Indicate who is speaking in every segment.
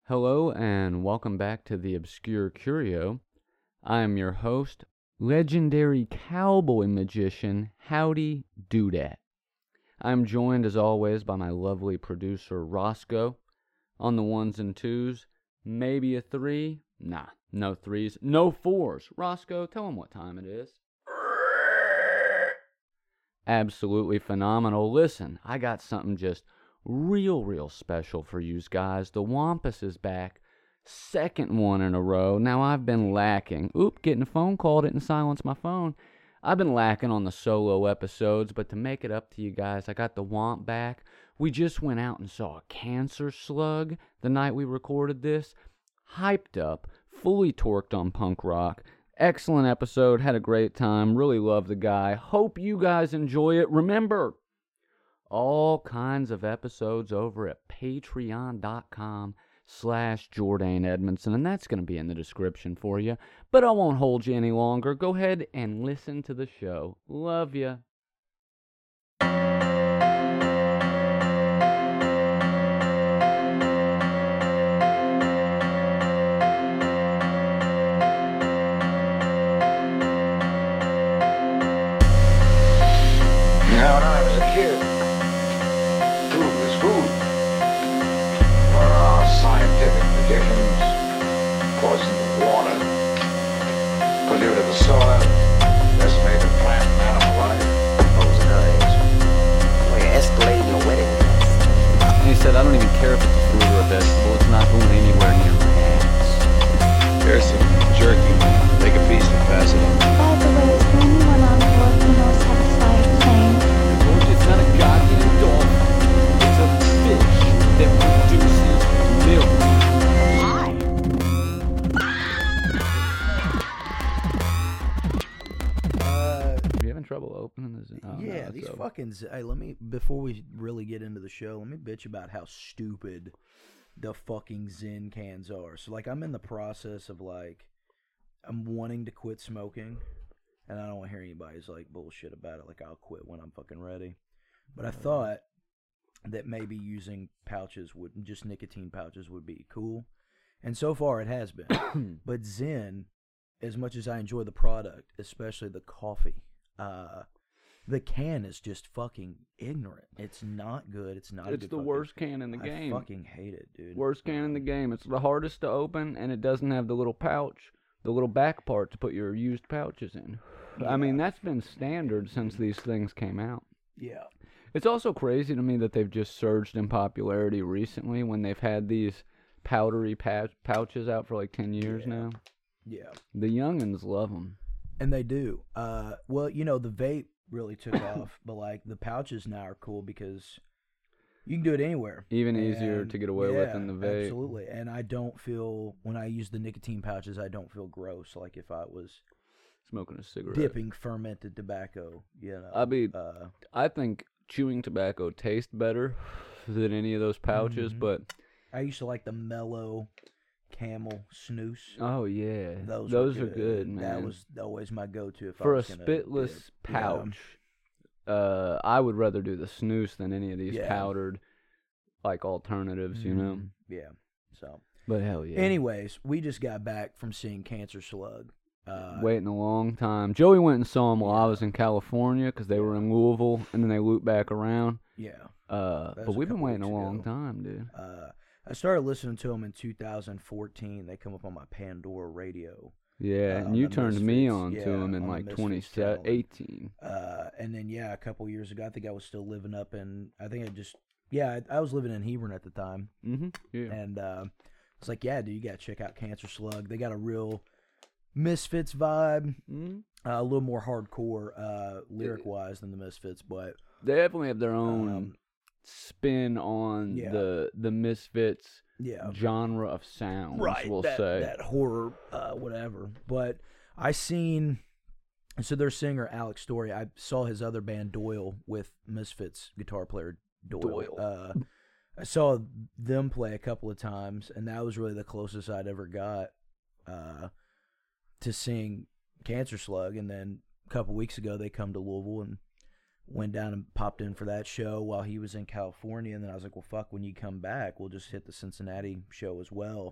Speaker 1: Hello and welcome back to the Obscure Curio. I am your host, legendary cowboy magician Howdy Doodat. I am joined as always by my lovely producer Roscoe on the ones and twos, maybe a three. Nah, no threes, no fours. Roscoe, tell him what time it is. Absolutely phenomenal. Listen, I got something just real special for you guys. The Wampus is back. Second one in a row. Now, I've been lacking. Getting a phone call. Didn't silence my phone. I've been lacking on the solo episodes, but to make it up to you guys, I got the Wamp back. We just went out and saw a cancer slug the night we recorded this. Hyped up. Fully torqued on punk rock. Excellent episode. Had a great time. Really love the guy. Hope you guys enjoy it. Remember, all kinds of episodes over at patreon.com/Jordan Edmondson, and that's going to be in the description for you. But I won't hold you any longer. Go ahead and listen to the show. Love ya.
Speaker 2: Now, when I was a kid, food was food. For our scientific magicians, poisoned the water, polluted the soil, decimated plant and animal life.
Speaker 3: Those guys, well, you're escalating the wedding dress.
Speaker 1: And he said, I don't even care if it's a fruit or a vegetable. It's not going anywhere near my ass.
Speaker 4: There's some jerky. Take a piece and pass it on.
Speaker 5: By the way, is there anyone on board who knows how to fly a plane?
Speaker 1: It's not a goddamn dolphin. It's a fish that produces milk. You having trouble opening this? Oh,
Speaker 6: Yeah,
Speaker 1: no,
Speaker 6: these
Speaker 1: it's over.
Speaker 6: fucking. Hey, before we really get into the show, let me bitch about how stupid the fucking Zyn cans are. So, like, I'm in the process of, like, I'm wanting to quit smoking, and I don't want to hear anybody's, like, bullshit about it. Like, I'll quit when I'm fucking ready. But I thought that maybe using pouches just nicotine pouches would be cool. And so far it has been. But Zyn, as much as I enjoy the product, especially the coffee, the can is just fucking ignorant. It's not good. It's not.
Speaker 1: It's the worst can in the game.
Speaker 6: I fucking hate it, dude.
Speaker 1: Worst can in the game. It's the hardest to open, and it doesn't have the little pouch, the little back part to put your used pouches in.
Speaker 6: Yeah.
Speaker 1: I mean, that's been standard since these things came out.
Speaker 6: Yeah.
Speaker 1: It's also crazy to me that they've just surged in popularity recently when they've had these powdery pouches out for like 10 years now.
Speaker 6: Yeah.
Speaker 1: The youngins love them.
Speaker 6: And they do. Well, you know, the vape really took off, but like the pouches now are cool because you can do it anywhere.
Speaker 1: Even easier to get away with than the vape.
Speaker 6: Absolutely. And I don't feel, when I use the nicotine pouches, I don't feel gross like if I was
Speaker 1: Smoking a cigarette.
Speaker 6: dipping fermented tobacco, you know.
Speaker 1: I mean, I think chewing tobacco tastes better than any of those pouches, but
Speaker 6: I used to like the mellow Camel snooze.
Speaker 1: oh yeah,
Speaker 6: Those
Speaker 1: are good, man.
Speaker 6: That was always my go-to.
Speaker 1: For
Speaker 6: I
Speaker 1: a
Speaker 6: was gonna
Speaker 1: spitless
Speaker 6: dip.
Speaker 1: pouch. I would rather do the snooze than any of these
Speaker 6: Yeah.
Speaker 1: powdered like alternatives, you know.
Speaker 6: Yeah. So,
Speaker 1: But hell yeah.
Speaker 6: anyways, we just got back from seeing Cancer Slug.
Speaker 1: Waiting a long time. Joey went and saw him while I was in California because they were in Louisville, and then they looped back around.
Speaker 6: Yeah.
Speaker 1: But
Speaker 6: a
Speaker 1: we've been
Speaker 6: couple
Speaker 1: waiting a
Speaker 6: weeks
Speaker 1: long
Speaker 6: ago.
Speaker 1: time, dude.
Speaker 6: I started listening to them in 2014. They come up on my Pandora radio.
Speaker 1: Yeah,
Speaker 6: on
Speaker 1: and you
Speaker 6: the
Speaker 1: turned me
Speaker 6: Misfits,
Speaker 1: on to
Speaker 6: yeah,
Speaker 1: him in
Speaker 6: on the
Speaker 1: like
Speaker 6: Misfits channel.
Speaker 1: 2018.
Speaker 6: And then, yeah, a couple years ago, I think I was still living up in, I was living in Hebron at the time.
Speaker 1: Mm-hmm. Yeah.
Speaker 6: And it's like, yeah, dude, you got to check out Cancer Slug. They got a real Misfits vibe, a little more hardcore lyric-wise than the Misfits, but
Speaker 1: They definitely have their own spin on
Speaker 6: yeah.
Speaker 1: the Misfits
Speaker 6: yeah.
Speaker 1: genre of sounds, we'll
Speaker 6: that,
Speaker 1: say.
Speaker 6: that horror, whatever. But so their singer Alex Story, I saw his other band Doyle with Misfits guitar player Doyle. I saw them play a couple of times, and that was really the closest I'd ever got to seeing Cancer Slug. And then a couple weeks ago, they come to Louisville, and went down and popped in for that show while he was in California, and then I was like, well, fuck, when you come back, we'll just hit the Cincinnati show as well.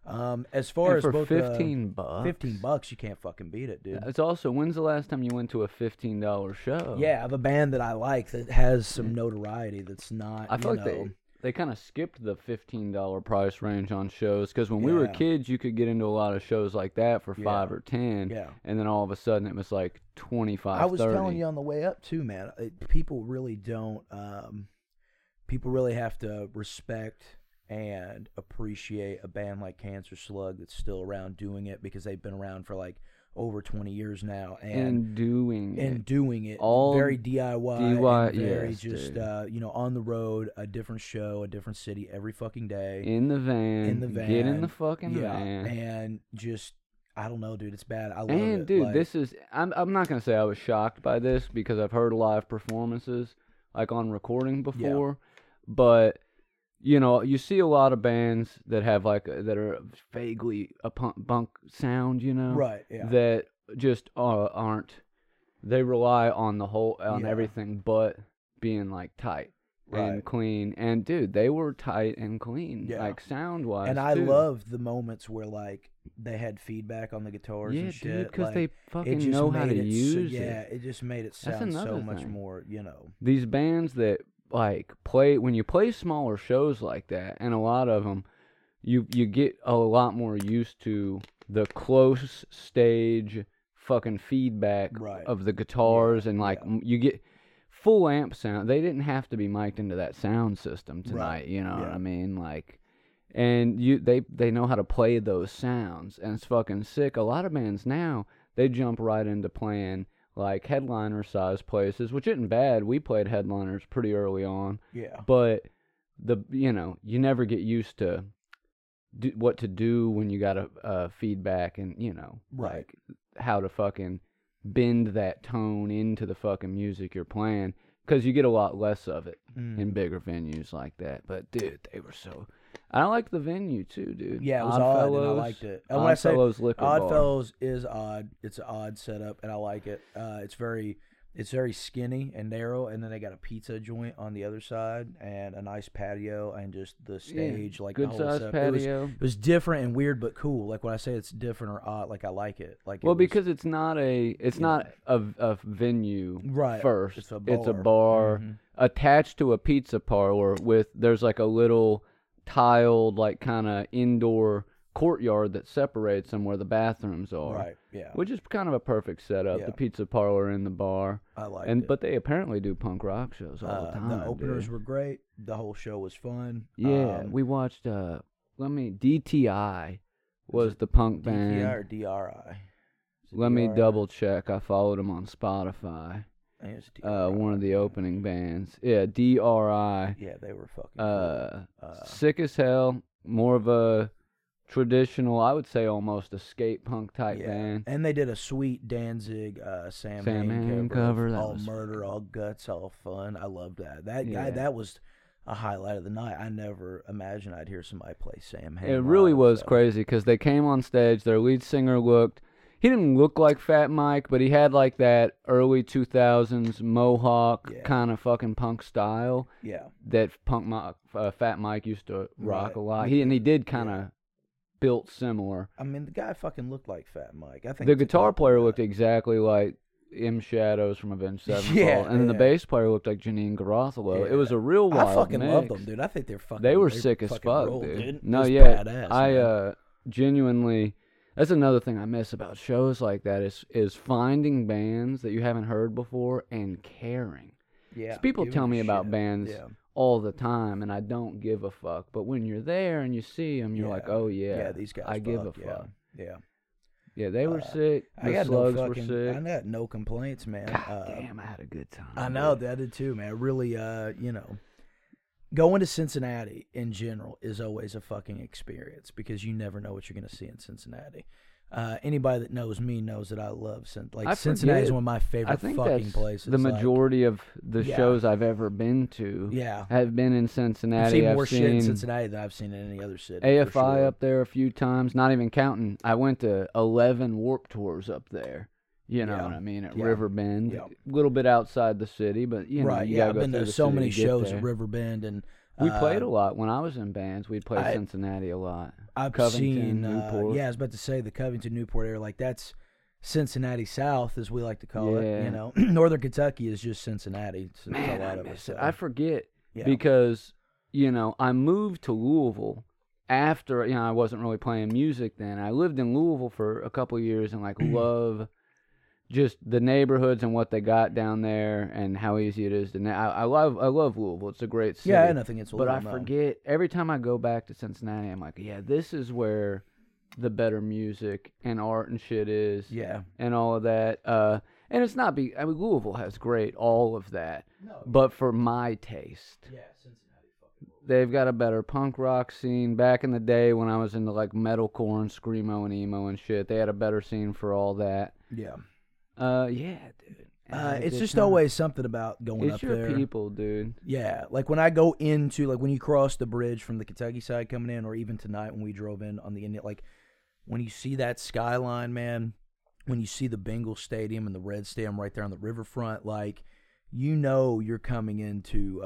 Speaker 6: As far
Speaker 1: And
Speaker 6: as
Speaker 1: for
Speaker 6: both
Speaker 1: $15,
Speaker 6: $15, you can't fucking beat it, dude.
Speaker 1: It's also, when's the last time you went to a $15 show?
Speaker 6: Yeah, I have a band that I like that has some notoriety that's not.
Speaker 1: I feel like they kind of skipped the $15 price range on shows, because when we were
Speaker 6: Yeah.
Speaker 1: kids, you could get into a lot of shows like that for $5 or $10,
Speaker 6: Yeah.
Speaker 1: and then all of a sudden it was like $25,
Speaker 6: I was
Speaker 1: $30.
Speaker 6: telling you on the way up too, man. People really don't. People really have to respect and appreciate a band like Cancer Slug that's still around doing it, because they've been around for like over 20 years now, and
Speaker 1: doing it. All
Speaker 6: very DIY, and very
Speaker 1: yes,
Speaker 6: just
Speaker 1: dude.
Speaker 6: on the road, a different show, a different city every fucking day.
Speaker 1: in the van, get in the fucking
Speaker 6: yeah,
Speaker 1: van.
Speaker 6: and just I don't know, dude. It's bad. I love
Speaker 1: And
Speaker 6: it.
Speaker 1: dude,
Speaker 6: like,
Speaker 1: this is I'm not gonna say I was shocked by this, because I've heard live performances like on recording before, but you see a lot of bands that have that are vaguely a punk sound,
Speaker 6: right? Yeah,
Speaker 1: that just aren't. They rely on
Speaker 6: Yeah.
Speaker 1: everything but being like tight and
Speaker 6: Right.
Speaker 1: clean. And dude, they were tight and clean,
Speaker 6: Yeah.
Speaker 1: like sound wise.
Speaker 6: and I love the moments where like they had feedback on the guitars
Speaker 1: yeah,
Speaker 6: and shit.
Speaker 1: dude, because
Speaker 6: like,
Speaker 1: they
Speaker 6: it
Speaker 1: fucking
Speaker 6: just
Speaker 1: know how to
Speaker 6: made it
Speaker 1: use
Speaker 6: yeah,
Speaker 1: it.
Speaker 6: it just made it
Speaker 1: That's
Speaker 6: sound so
Speaker 1: another
Speaker 6: much
Speaker 1: thing.
Speaker 6: more.
Speaker 1: These bands that like when you play smaller shows like that, and a lot of them, you get a lot more used to the close stage fucking feedback
Speaker 6: Right.
Speaker 1: of the guitars, and like
Speaker 6: yeah.
Speaker 1: you get full amp sound. They didn't have to be mic'd into that sound system tonight.
Speaker 6: Right.
Speaker 1: You know what
Speaker 6: Yeah.
Speaker 1: I mean? Like, and they know how to play those sounds, and it's fucking sick. A lot of bands now, they jump right into playing like headliner size places, which isn't bad. We played headliners pretty early on,
Speaker 6: Yeah,
Speaker 1: but you never get used to what to do when you got a feedback, and
Speaker 6: Right.
Speaker 1: like how to fucking bend that tone into the fucking music you're playing, because you get a lot less of it in bigger venues like that. But dude, they were so. I like the venue too, dude.
Speaker 6: yeah, it was odd, and I liked it. And when I say
Speaker 1: Oddfellows Liquor Bar.
Speaker 6: Oddfellows is odd. It's an odd setup, and I like it. It's very skinny and narrow, and then they got a pizza joint on the other side, and a nice patio, and just the stage, like
Speaker 1: good
Speaker 6: the whole
Speaker 1: sized
Speaker 6: setup.
Speaker 1: patio.
Speaker 6: It was different and weird, but cool. Like when I say it's different or odd, like I like it. Like
Speaker 1: Well,
Speaker 6: it was,
Speaker 1: because it's not a venue
Speaker 6: Right.
Speaker 1: first.
Speaker 6: It's a
Speaker 1: bar
Speaker 6: bar. Mhm.
Speaker 1: attached to a pizza parlor there's like a little tiled, like kind of indoor courtyard that separates them where the bathrooms are.
Speaker 6: Right. Yeah.
Speaker 1: Which is kind of a perfect setup.
Speaker 6: Yeah.
Speaker 1: The pizza parlor and the bar.
Speaker 6: I like
Speaker 1: And
Speaker 6: it.
Speaker 1: but they apparently do punk rock shows all the time.
Speaker 6: The openers
Speaker 1: dude.
Speaker 6: were great. The whole show was fun.
Speaker 1: Yeah, we watched DTI was the punk band.
Speaker 6: DTI or DRI? Is it
Speaker 1: Let me
Speaker 6: DRI?
Speaker 1: double check. I followed them on Spotify.
Speaker 6: I think it's DRI.
Speaker 1: One of the opening bands. Yeah, DRI.
Speaker 6: Yeah, they were fucking cool.
Speaker 1: Sick as hell. More of a traditional, I would say almost a skate punk type
Speaker 6: Yeah,
Speaker 1: band.
Speaker 6: and they did a sweet Danzig Sam Hain
Speaker 1: Hain
Speaker 6: cover.
Speaker 1: cover,
Speaker 6: Of
Speaker 1: that
Speaker 6: all
Speaker 1: was
Speaker 6: murder, all guts, all fun. I loved that. That guy,
Speaker 1: Yeah.
Speaker 6: that was a highlight of the night. I never imagined I'd hear somebody play Sam Hain.
Speaker 1: It really
Speaker 6: live,
Speaker 1: was
Speaker 6: so.
Speaker 1: crazy because they came on stage. Their lead singer he didn't look like Fat Mike, but he had like that early 2000s mohawk
Speaker 6: Yeah.
Speaker 1: kind of fucking punk style
Speaker 6: Yeah,
Speaker 1: that Fat Mike used to rock
Speaker 6: Right.
Speaker 1: a lot. He did kind of built similar.
Speaker 6: I mean the guy fucking looked like Fat Mike. I think
Speaker 1: The
Speaker 6: it's a
Speaker 1: guitar
Speaker 6: compliment.
Speaker 1: player looked exactly like M. Shadows from Avenged Sevenfold,
Speaker 6: Yeah,
Speaker 1: and then the
Speaker 6: yeah.
Speaker 1: bass player looked like Janine Garofalo. It was a real wild
Speaker 6: I fucking
Speaker 1: mix.
Speaker 6: love them, dude. I think they're fucking.
Speaker 1: They were sick as
Speaker 6: fucking
Speaker 1: fuck,
Speaker 6: roll,
Speaker 1: dude.
Speaker 6: It
Speaker 1: No,
Speaker 6: was
Speaker 1: yeah,
Speaker 6: badass,
Speaker 1: I
Speaker 6: man.
Speaker 1: genuinely. That's another thing I miss about shows like that is finding bands that you haven't heard before and caring.
Speaker 6: Yeah,
Speaker 1: 'Cause people
Speaker 6: giving
Speaker 1: tell
Speaker 6: a
Speaker 1: me about
Speaker 6: shit.
Speaker 1: bands
Speaker 6: Yeah.
Speaker 1: all the time, and I don't give a fuck. But when you're there and you see them, you're like, oh yeah,
Speaker 6: these guys.
Speaker 1: I give a
Speaker 6: yeah,
Speaker 1: fuck.
Speaker 6: Yeah,
Speaker 1: Yeah, they were sick.
Speaker 6: I
Speaker 1: The
Speaker 6: got
Speaker 1: Slugs
Speaker 6: no
Speaker 1: were
Speaker 6: fucking.
Speaker 1: sick.
Speaker 6: I got no complaints, man.
Speaker 1: God damn, I had a good time.
Speaker 6: I know
Speaker 1: dude.
Speaker 6: that I did too, man. Really, going to Cincinnati in general is always a fucking experience because you never know what you're going to see in Cincinnati. Anybody that knows me knows that I love Cincinnati is
Speaker 1: forget.
Speaker 6: one of my
Speaker 1: I
Speaker 6: favorite
Speaker 1: think
Speaker 6: fucking
Speaker 1: that's
Speaker 6: places.
Speaker 1: the majority of the
Speaker 6: Yeah.
Speaker 1: shows I've ever been to
Speaker 6: Yeah.
Speaker 1: have been in Cincinnati.
Speaker 6: I've seen more
Speaker 1: I've
Speaker 6: shit in
Speaker 1: seen
Speaker 6: Cincinnati than I've seen in any other city. for
Speaker 1: AFI
Speaker 6: sure.
Speaker 1: up there a few times, not even counting. I went to 11 Warped Tours up there. You know
Speaker 6: Yeah.
Speaker 1: what I mean? At
Speaker 6: Yeah.
Speaker 1: Riverbend,
Speaker 6: Yeah.
Speaker 1: a little bit outside the city, but you know,
Speaker 6: Right,
Speaker 1: you
Speaker 6: yeah,
Speaker 1: gotta
Speaker 6: I've
Speaker 1: go
Speaker 6: been
Speaker 1: through
Speaker 6: to
Speaker 1: the
Speaker 6: so
Speaker 1: city
Speaker 6: many
Speaker 1: to get
Speaker 6: shows
Speaker 1: there.
Speaker 6: at Riverbend, and
Speaker 1: We played a lot when I was in bands. We'd play Cincinnati a lot.
Speaker 6: I've
Speaker 1: Covington,
Speaker 6: seen,
Speaker 1: Newport.
Speaker 6: yeah, I was about to say the Covington, Newport area, like that's Cincinnati South, as we like to call it.
Speaker 1: Yeah.
Speaker 6: You know, Northern Kentucky is just Cincinnati. So there's
Speaker 1: Man,
Speaker 6: a lot
Speaker 1: I
Speaker 6: of it.
Speaker 1: miss
Speaker 6: So.
Speaker 1: it. I forget
Speaker 6: Yeah.
Speaker 1: because you know I moved to Louisville after I wasn't really playing music then. I lived in Louisville for a couple of years and like love just the neighborhoods and what they got down there and how easy it is to. I love Louisville. It's a great city.
Speaker 6: Yeah, I had nothing against
Speaker 1: But I
Speaker 6: Louisville, no.
Speaker 1: forget every time I go back to Cincinnati, I'm like, yeah, this is where the better music and art and shit is.
Speaker 6: Yeah.
Speaker 1: And all of that. And it's not I mean, Louisville has great all of that. But for my taste,
Speaker 6: Yeah, Cincinnati fucking.
Speaker 1: they've got a better punk rock scene. Back in the day when I was into like metalcore and screamo and emo and shit, they had a better scene for all that.
Speaker 6: Yeah.
Speaker 1: Yeah, dude.
Speaker 6: It's just always something about going
Speaker 1: it's
Speaker 6: up
Speaker 1: your
Speaker 6: there.
Speaker 1: people, dude.
Speaker 6: Yeah, like when I go into, like when you cross the bridge from the Kentucky side coming in, or even tonight when we drove in on the Indian, like when you see that skyline, man, when you see the Bengal Stadium and the Red Stadium right there on the riverfront, like, you know you're coming into,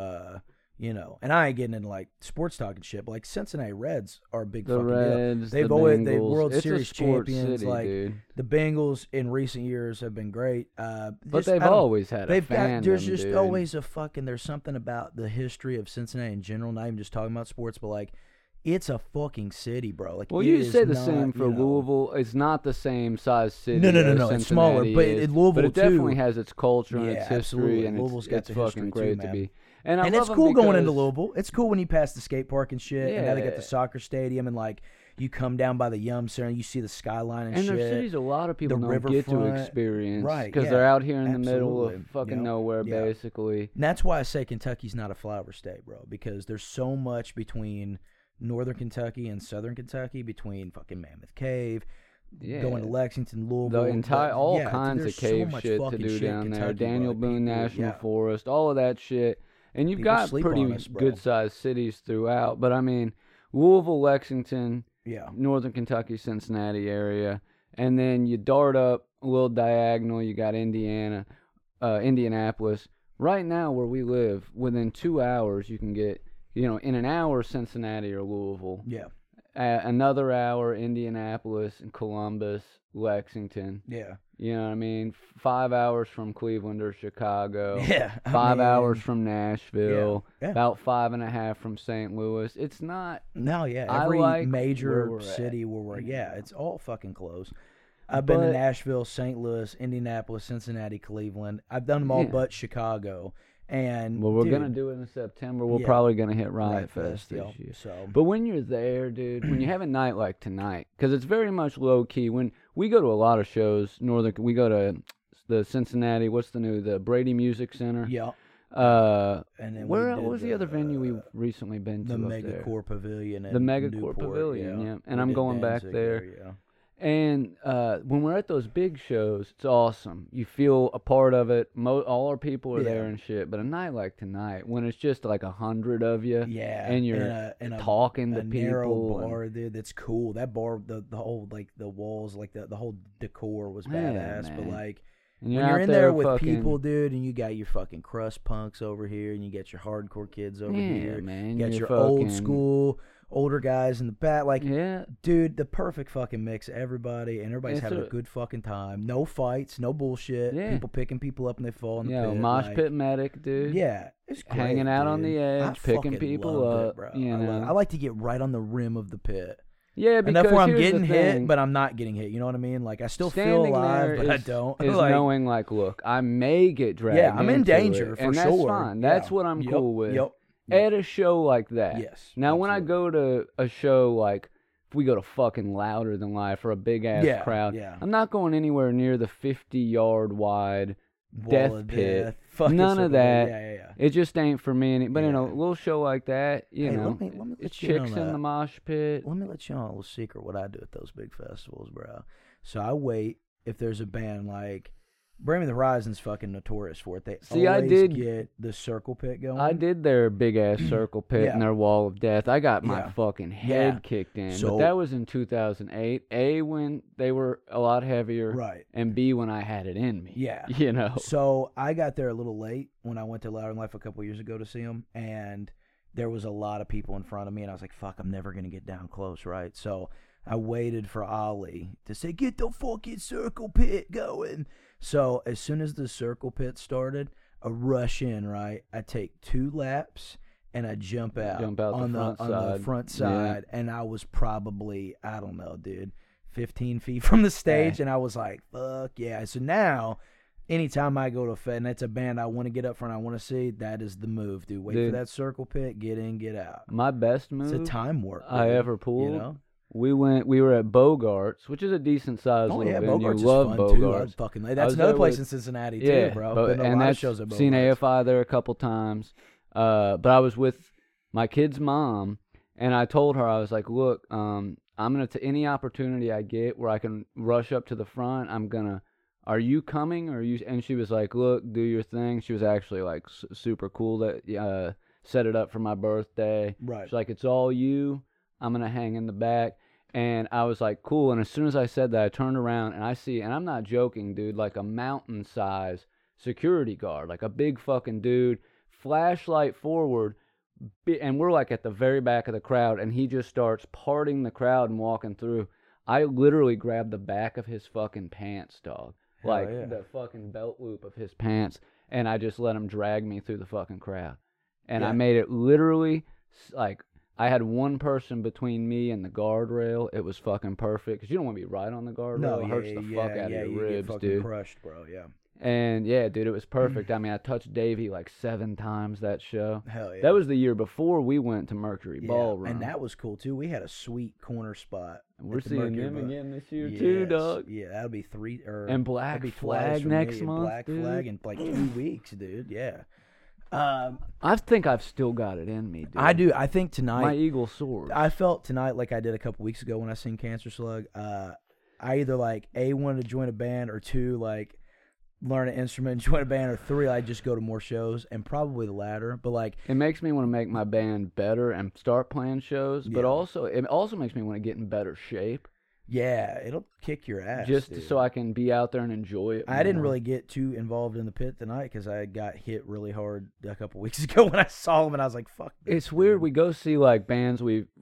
Speaker 6: and I ain't getting into like sports talk and shit, but like Cincinnati Reds are a big
Speaker 1: The
Speaker 6: fucking
Speaker 1: Reds,
Speaker 6: deal. They've
Speaker 1: the
Speaker 6: always
Speaker 1: Bengals.
Speaker 6: they World
Speaker 1: It's a
Speaker 6: Series
Speaker 1: sports
Speaker 6: champions.
Speaker 1: city,
Speaker 6: like
Speaker 1: dude.
Speaker 6: the Bengals in recent years have been great.
Speaker 1: But
Speaker 6: Just-
Speaker 1: they've
Speaker 6: I don't-
Speaker 1: always had a
Speaker 6: They've
Speaker 1: fandom,
Speaker 6: got there's just
Speaker 1: dude.
Speaker 6: always a fucking there's something about the history of Cincinnati in general, not even just talking about sports, but like it's a fucking city, bro. Like,
Speaker 1: Well,
Speaker 6: it
Speaker 1: you
Speaker 6: is
Speaker 1: say the
Speaker 6: not,
Speaker 1: same for
Speaker 6: you know-
Speaker 1: Louisville. It's not the same size city.
Speaker 6: No,
Speaker 1: as
Speaker 6: it's smaller,
Speaker 1: Cincinnati
Speaker 6: but
Speaker 1: is,
Speaker 6: Louisville,
Speaker 1: but it definitely
Speaker 6: too.
Speaker 1: has its culture and
Speaker 6: Yeah,
Speaker 1: its history,
Speaker 6: absolutely.
Speaker 1: and
Speaker 6: Louisville's got
Speaker 1: it's
Speaker 6: the
Speaker 1: fucking
Speaker 6: history,
Speaker 1: great
Speaker 6: too,
Speaker 1: to
Speaker 6: man.
Speaker 1: be. And
Speaker 6: And
Speaker 1: I
Speaker 6: it's
Speaker 1: love
Speaker 6: cool
Speaker 1: them
Speaker 6: going into
Speaker 1: because-
Speaker 6: Louisville. It's cool when you pass the skate park and shit, and now they got
Speaker 1: Yeah.
Speaker 6: the soccer stadium, and like you come down by the Yum Center, and you see the skyline and,
Speaker 1: And
Speaker 6: shit.
Speaker 1: there's cities a lot of people
Speaker 6: The
Speaker 1: don't get to
Speaker 6: riverfront.
Speaker 1: experience,
Speaker 6: Right,
Speaker 1: because
Speaker 6: yeah,
Speaker 1: they're out here in the middle
Speaker 6: absolutely.
Speaker 1: of fucking
Speaker 6: Yep,
Speaker 1: nowhere,
Speaker 6: yeah.
Speaker 1: basically.
Speaker 6: And that's why I say Kentucky's not a flower state, bro, because there's so much between Northern Kentucky and Southern Kentucky, between fucking Mammoth Cave,
Speaker 1: Yeah.
Speaker 6: going to Lexington, Louisville,
Speaker 1: The entire, all
Speaker 6: yeah,
Speaker 1: kinds
Speaker 6: there's
Speaker 1: of
Speaker 6: so
Speaker 1: cave
Speaker 6: much
Speaker 1: shit to
Speaker 6: fucking
Speaker 1: do
Speaker 6: shit
Speaker 1: down
Speaker 6: in
Speaker 1: there.
Speaker 6: Kentucky,
Speaker 1: Daniel
Speaker 6: bro.
Speaker 1: Boone
Speaker 6: People-
Speaker 1: National
Speaker 6: yeah.
Speaker 1: Forest, all of that shit. And you've
Speaker 6: People
Speaker 1: got
Speaker 6: sleep
Speaker 1: pretty
Speaker 6: on us, bro.
Speaker 1: good-sized cities throughout. But, I mean, Louisville, Lexington,
Speaker 6: Yeah.
Speaker 1: Northern Kentucky, Cincinnati area. And then you dart up a little diagonal, you got Indianapolis. Right now, where we live, within 2 hours, you can get, in an hour, Cincinnati or Louisville.
Speaker 6: Yeah.
Speaker 1: Another hour, Indianapolis and Columbus, Lexington.
Speaker 6: Yeah.
Speaker 1: You know what I mean? 5 hours from Cleveland or Chicago.
Speaker 6: Yeah. I
Speaker 1: 5
Speaker 6: mean,
Speaker 1: hours from Nashville.
Speaker 6: Yeah.
Speaker 1: About 5.5 from St. Louis. It's not.
Speaker 6: No, yeah.
Speaker 1: I
Speaker 6: Every
Speaker 1: like where
Speaker 6: major
Speaker 1: we're at.
Speaker 6: city where we're it's all fucking close. I've been to
Speaker 1: But-
Speaker 6: Nashville, St. Louis, Indianapolis, Cincinnati, Cleveland. I've done them all
Speaker 1: Yeah.
Speaker 6: but Chicago. And
Speaker 1: Well, we're
Speaker 6: dude,
Speaker 1: gonna do it in September. We're
Speaker 6: Yeah.
Speaker 1: probably gonna hit
Speaker 6: Riot
Speaker 1: Riot Fest this
Speaker 6: yep.
Speaker 1: year.
Speaker 6: So
Speaker 1: But when you're there, dude, when you have a night like tonight, because it's very much low key. When we go to a lot of shows, we go to the Cincinnati. What's the Brady Music Center?
Speaker 6: yeah.
Speaker 1: And
Speaker 6: And then
Speaker 1: what
Speaker 6: we
Speaker 1: was
Speaker 6: did
Speaker 1: the other venue we've recently been to?
Speaker 6: the
Speaker 1: up there?
Speaker 6: Megacore Pavilion.
Speaker 1: The
Speaker 6: in
Speaker 1: Megacore
Speaker 6: Newport,
Speaker 1: Pavilion, yeah. And
Speaker 6: We
Speaker 1: I'm
Speaker 6: did
Speaker 1: going back
Speaker 6: Danzig
Speaker 1: there.
Speaker 6: Yeah.
Speaker 1: And when we're at those big shows, it's awesome. You feel a part of it. All our people are there
Speaker 6: Yeah.
Speaker 1: and shit. But a night like tonight, when it's just like 100 of you,
Speaker 6: Yeah,
Speaker 1: and you're
Speaker 6: in a
Speaker 1: talking to
Speaker 6: narrow
Speaker 1: people, and-
Speaker 6: bar, dude. That's cool. That bar, the whole like the walls, like the whole decor was
Speaker 1: Yeah,
Speaker 6: badass. But
Speaker 1: man.
Speaker 6: like
Speaker 1: and
Speaker 6: when
Speaker 1: out
Speaker 6: you're in there with
Speaker 1: fucking,
Speaker 6: people, dude, and you got your fucking crust punks over here, and you got your hardcore kids over
Speaker 1: yeah,
Speaker 6: here,
Speaker 1: man,
Speaker 6: you got
Speaker 1: you're
Speaker 6: your old
Speaker 1: fucking-
Speaker 6: school older guys in the back, like.
Speaker 1: Yeah,
Speaker 6: Dude, the perfect fucking mix of everybody, and everybody's
Speaker 1: It's
Speaker 6: having
Speaker 1: a-
Speaker 6: a good fucking time. No fights, no bullshit.
Speaker 1: Yeah.
Speaker 6: People picking people up and they fall in the
Speaker 1: yeah,
Speaker 6: pit.
Speaker 1: mosh
Speaker 6: like,
Speaker 1: pit medic, dude.
Speaker 6: Yeah, it's great,
Speaker 1: Hanging out on
Speaker 6: dude.
Speaker 1: the edge,
Speaker 6: I
Speaker 1: picking
Speaker 6: fucking
Speaker 1: people
Speaker 6: loved
Speaker 1: up,
Speaker 6: it, bro.
Speaker 1: you know.
Speaker 6: I like to get right on the rim of the pit.
Speaker 1: Yeah, because
Speaker 6: And that's where I'm
Speaker 1: here's the
Speaker 6: getting hit,
Speaker 1: thing.
Speaker 6: but I'm not getting hit. You know what I mean? Like I still feel
Speaker 1: Standing
Speaker 6: alive,
Speaker 1: there
Speaker 6: but I
Speaker 1: is-
Speaker 6: don't.
Speaker 1: Is
Speaker 6: like,
Speaker 1: knowing like, look, I may get dragged.
Speaker 6: yeah, I'm in
Speaker 1: into
Speaker 6: danger
Speaker 1: it,
Speaker 6: for
Speaker 1: and
Speaker 6: sure.
Speaker 1: that's fine. That's
Speaker 6: Yeah.
Speaker 1: what I'm
Speaker 6: Yep,
Speaker 1: cool with.
Speaker 6: Yep.
Speaker 1: At a show like that.
Speaker 6: Yes.
Speaker 1: Now, when I
Speaker 6: absolutely.
Speaker 1: go to a show like, if we go to fucking Louder Than Life for a big ass
Speaker 6: Yeah,
Speaker 1: crowd,
Speaker 6: yeah.
Speaker 1: I'm not going anywhere near the 50-yard wide
Speaker 6: Wall
Speaker 1: death
Speaker 6: of
Speaker 1: pit.
Speaker 6: death, fucking
Speaker 1: None
Speaker 6: circle
Speaker 1: of
Speaker 6: pit.
Speaker 1: that.
Speaker 6: Yeah.
Speaker 1: It just ain't for me. But in a
Speaker 6: Yeah.
Speaker 1: little show like that, you
Speaker 6: Hey,
Speaker 1: know,
Speaker 6: let me let
Speaker 1: it's
Speaker 6: you in
Speaker 1: chicks
Speaker 6: on
Speaker 1: in
Speaker 6: a-
Speaker 1: the mosh pit.
Speaker 6: Let me let you know a little secret what I do at those big festivals, bro. So I wait if there's a band like Bring Me the Horizon's fucking notorious for it. They
Speaker 1: See, I
Speaker 6: always
Speaker 1: did-
Speaker 6: get the circle pit going.
Speaker 1: I did their big ass circle pit
Speaker 6: Yeah.
Speaker 1: and their wall of death. I got my
Speaker 6: Yeah.
Speaker 1: fucking head
Speaker 6: Yeah.
Speaker 1: kicked in.
Speaker 6: So-
Speaker 1: but that was in 2008. A, when they were a lot heavier.
Speaker 6: Right.
Speaker 1: And B, when I had it in me.
Speaker 6: Yeah.
Speaker 1: You know?
Speaker 6: So I got there a little late when I went to Louder Than Life a couple years ago to see them, and there was a lot of people in front of me, and I was like, fuck, I'm never going to get down close, right? So I waited for Ollie to say, get the fucking circle pit going. So as soon as the circle pit started, I rush in, right? I take 2 laps, and I jump out,
Speaker 1: Jump out
Speaker 6: on
Speaker 1: the front
Speaker 6: on
Speaker 1: side.
Speaker 6: the front
Speaker 1: Yeah.
Speaker 6: side, and I was probably, I don't know, dude, 15 feet from the stage, and I was like, fuck yeah. So now, anytime I go to a fed and it's a band I want to get up front, I want to see, that is the move, dude. Wait
Speaker 1: Dude.
Speaker 6: for that circle pit, get in, get out.
Speaker 1: My best move
Speaker 6: It's a time warp.
Speaker 1: I
Speaker 6: dude,
Speaker 1: ever pulled.
Speaker 6: You know?
Speaker 1: We were at Bogarts, which is a decent sized
Speaker 6: Oh
Speaker 1: little
Speaker 6: yeah,
Speaker 1: venue.
Speaker 6: Bogarts
Speaker 1: Love
Speaker 6: is fun
Speaker 1: Bogarts.
Speaker 6: too. I'd fucking that's
Speaker 1: was
Speaker 6: another
Speaker 1: there
Speaker 6: place
Speaker 1: with-
Speaker 6: in Cincinnati
Speaker 1: Yeah,
Speaker 6: too, bro.
Speaker 1: but-
Speaker 6: Been to a
Speaker 1: and
Speaker 6: lot of
Speaker 1: that's
Speaker 6: shows at
Speaker 1: seen
Speaker 6: Bogarts.
Speaker 1: AFI there a couple times. But I was with my kid's mom, and I told her, I was like, look, I'm gonna any opportunity I get where I can rush up to the front, I'm gonna. Are you coming? Or are you? And she was like, look, do your thing. She was actually like super cool that set it up for my birthday.
Speaker 6: Right.
Speaker 1: She's like, it's all you. I'm gonna hang in the back. And I was like, cool. And as soon as I said that, I turned around and I see, and I'm not joking, dude, like a mountain size security guard, like a big fucking dude, flashlight forward, and we're like at the very back of the crowd, and he just starts parting the crowd and walking through. I literally grabbed the back of his fucking pants, dog.
Speaker 6: Hell
Speaker 1: Like
Speaker 6: yeah.
Speaker 1: the fucking belt loop of his pants, and I just let him drag me through the fucking crowd. And I
Speaker 6: Yeah.
Speaker 1: made it literally like I had one person between me and the guardrail. It was fucking perfect because you don't want to be right on the guardrail.
Speaker 6: No,
Speaker 1: It hurts the fuck out of your
Speaker 6: you
Speaker 1: ribs,
Speaker 6: get fucking
Speaker 1: dude.
Speaker 6: crushed, bro. Yeah.
Speaker 1: And yeah, dude, it was perfect. I mean, I touched Davey like 7 times that show.
Speaker 6: Hell yeah.
Speaker 1: That was the year before we went to Mercury
Speaker 6: Yeah,
Speaker 1: Ballroom.
Speaker 6: and that was cool too. We had a sweet corner spot.
Speaker 1: We're
Speaker 6: at the
Speaker 1: seeing
Speaker 6: Mercury
Speaker 1: them
Speaker 6: Ball-
Speaker 1: again this year too,
Speaker 6: Yes.
Speaker 1: dog.
Speaker 6: Yeah, that'll be 3 or
Speaker 1: And Black
Speaker 6: that'd be
Speaker 1: Flag
Speaker 6: twice for
Speaker 1: next
Speaker 6: me, and
Speaker 1: month,
Speaker 6: Black
Speaker 1: dude.
Speaker 6: Flag in like 2 weeks, dude. Yeah.
Speaker 1: I think I've still got it in me, dude.
Speaker 6: I do. I think tonight.
Speaker 1: My Eagle soars.
Speaker 6: I felt tonight like I did a couple weeks ago when I seen Cancer Slug. I either like wanted to join a band, or 2 like learn an instrument and join a band, or 3 I just go to more shows, and probably the latter. But like,
Speaker 1: It makes me want to make my band better and start playing shows, but
Speaker 6: Yeah.
Speaker 1: also it also makes me want to get in better shape,
Speaker 6: yeah, it'll kick your ass.
Speaker 1: just
Speaker 6: dude.
Speaker 1: so I can be out there and enjoy it.
Speaker 6: I didn't
Speaker 1: more.
Speaker 6: really get too involved in the pit tonight because I got hit really hard a couple weeks ago when I saw them, and I was like, "Fuck." This,
Speaker 1: It's weird.
Speaker 6: dude.
Speaker 1: We go see like bands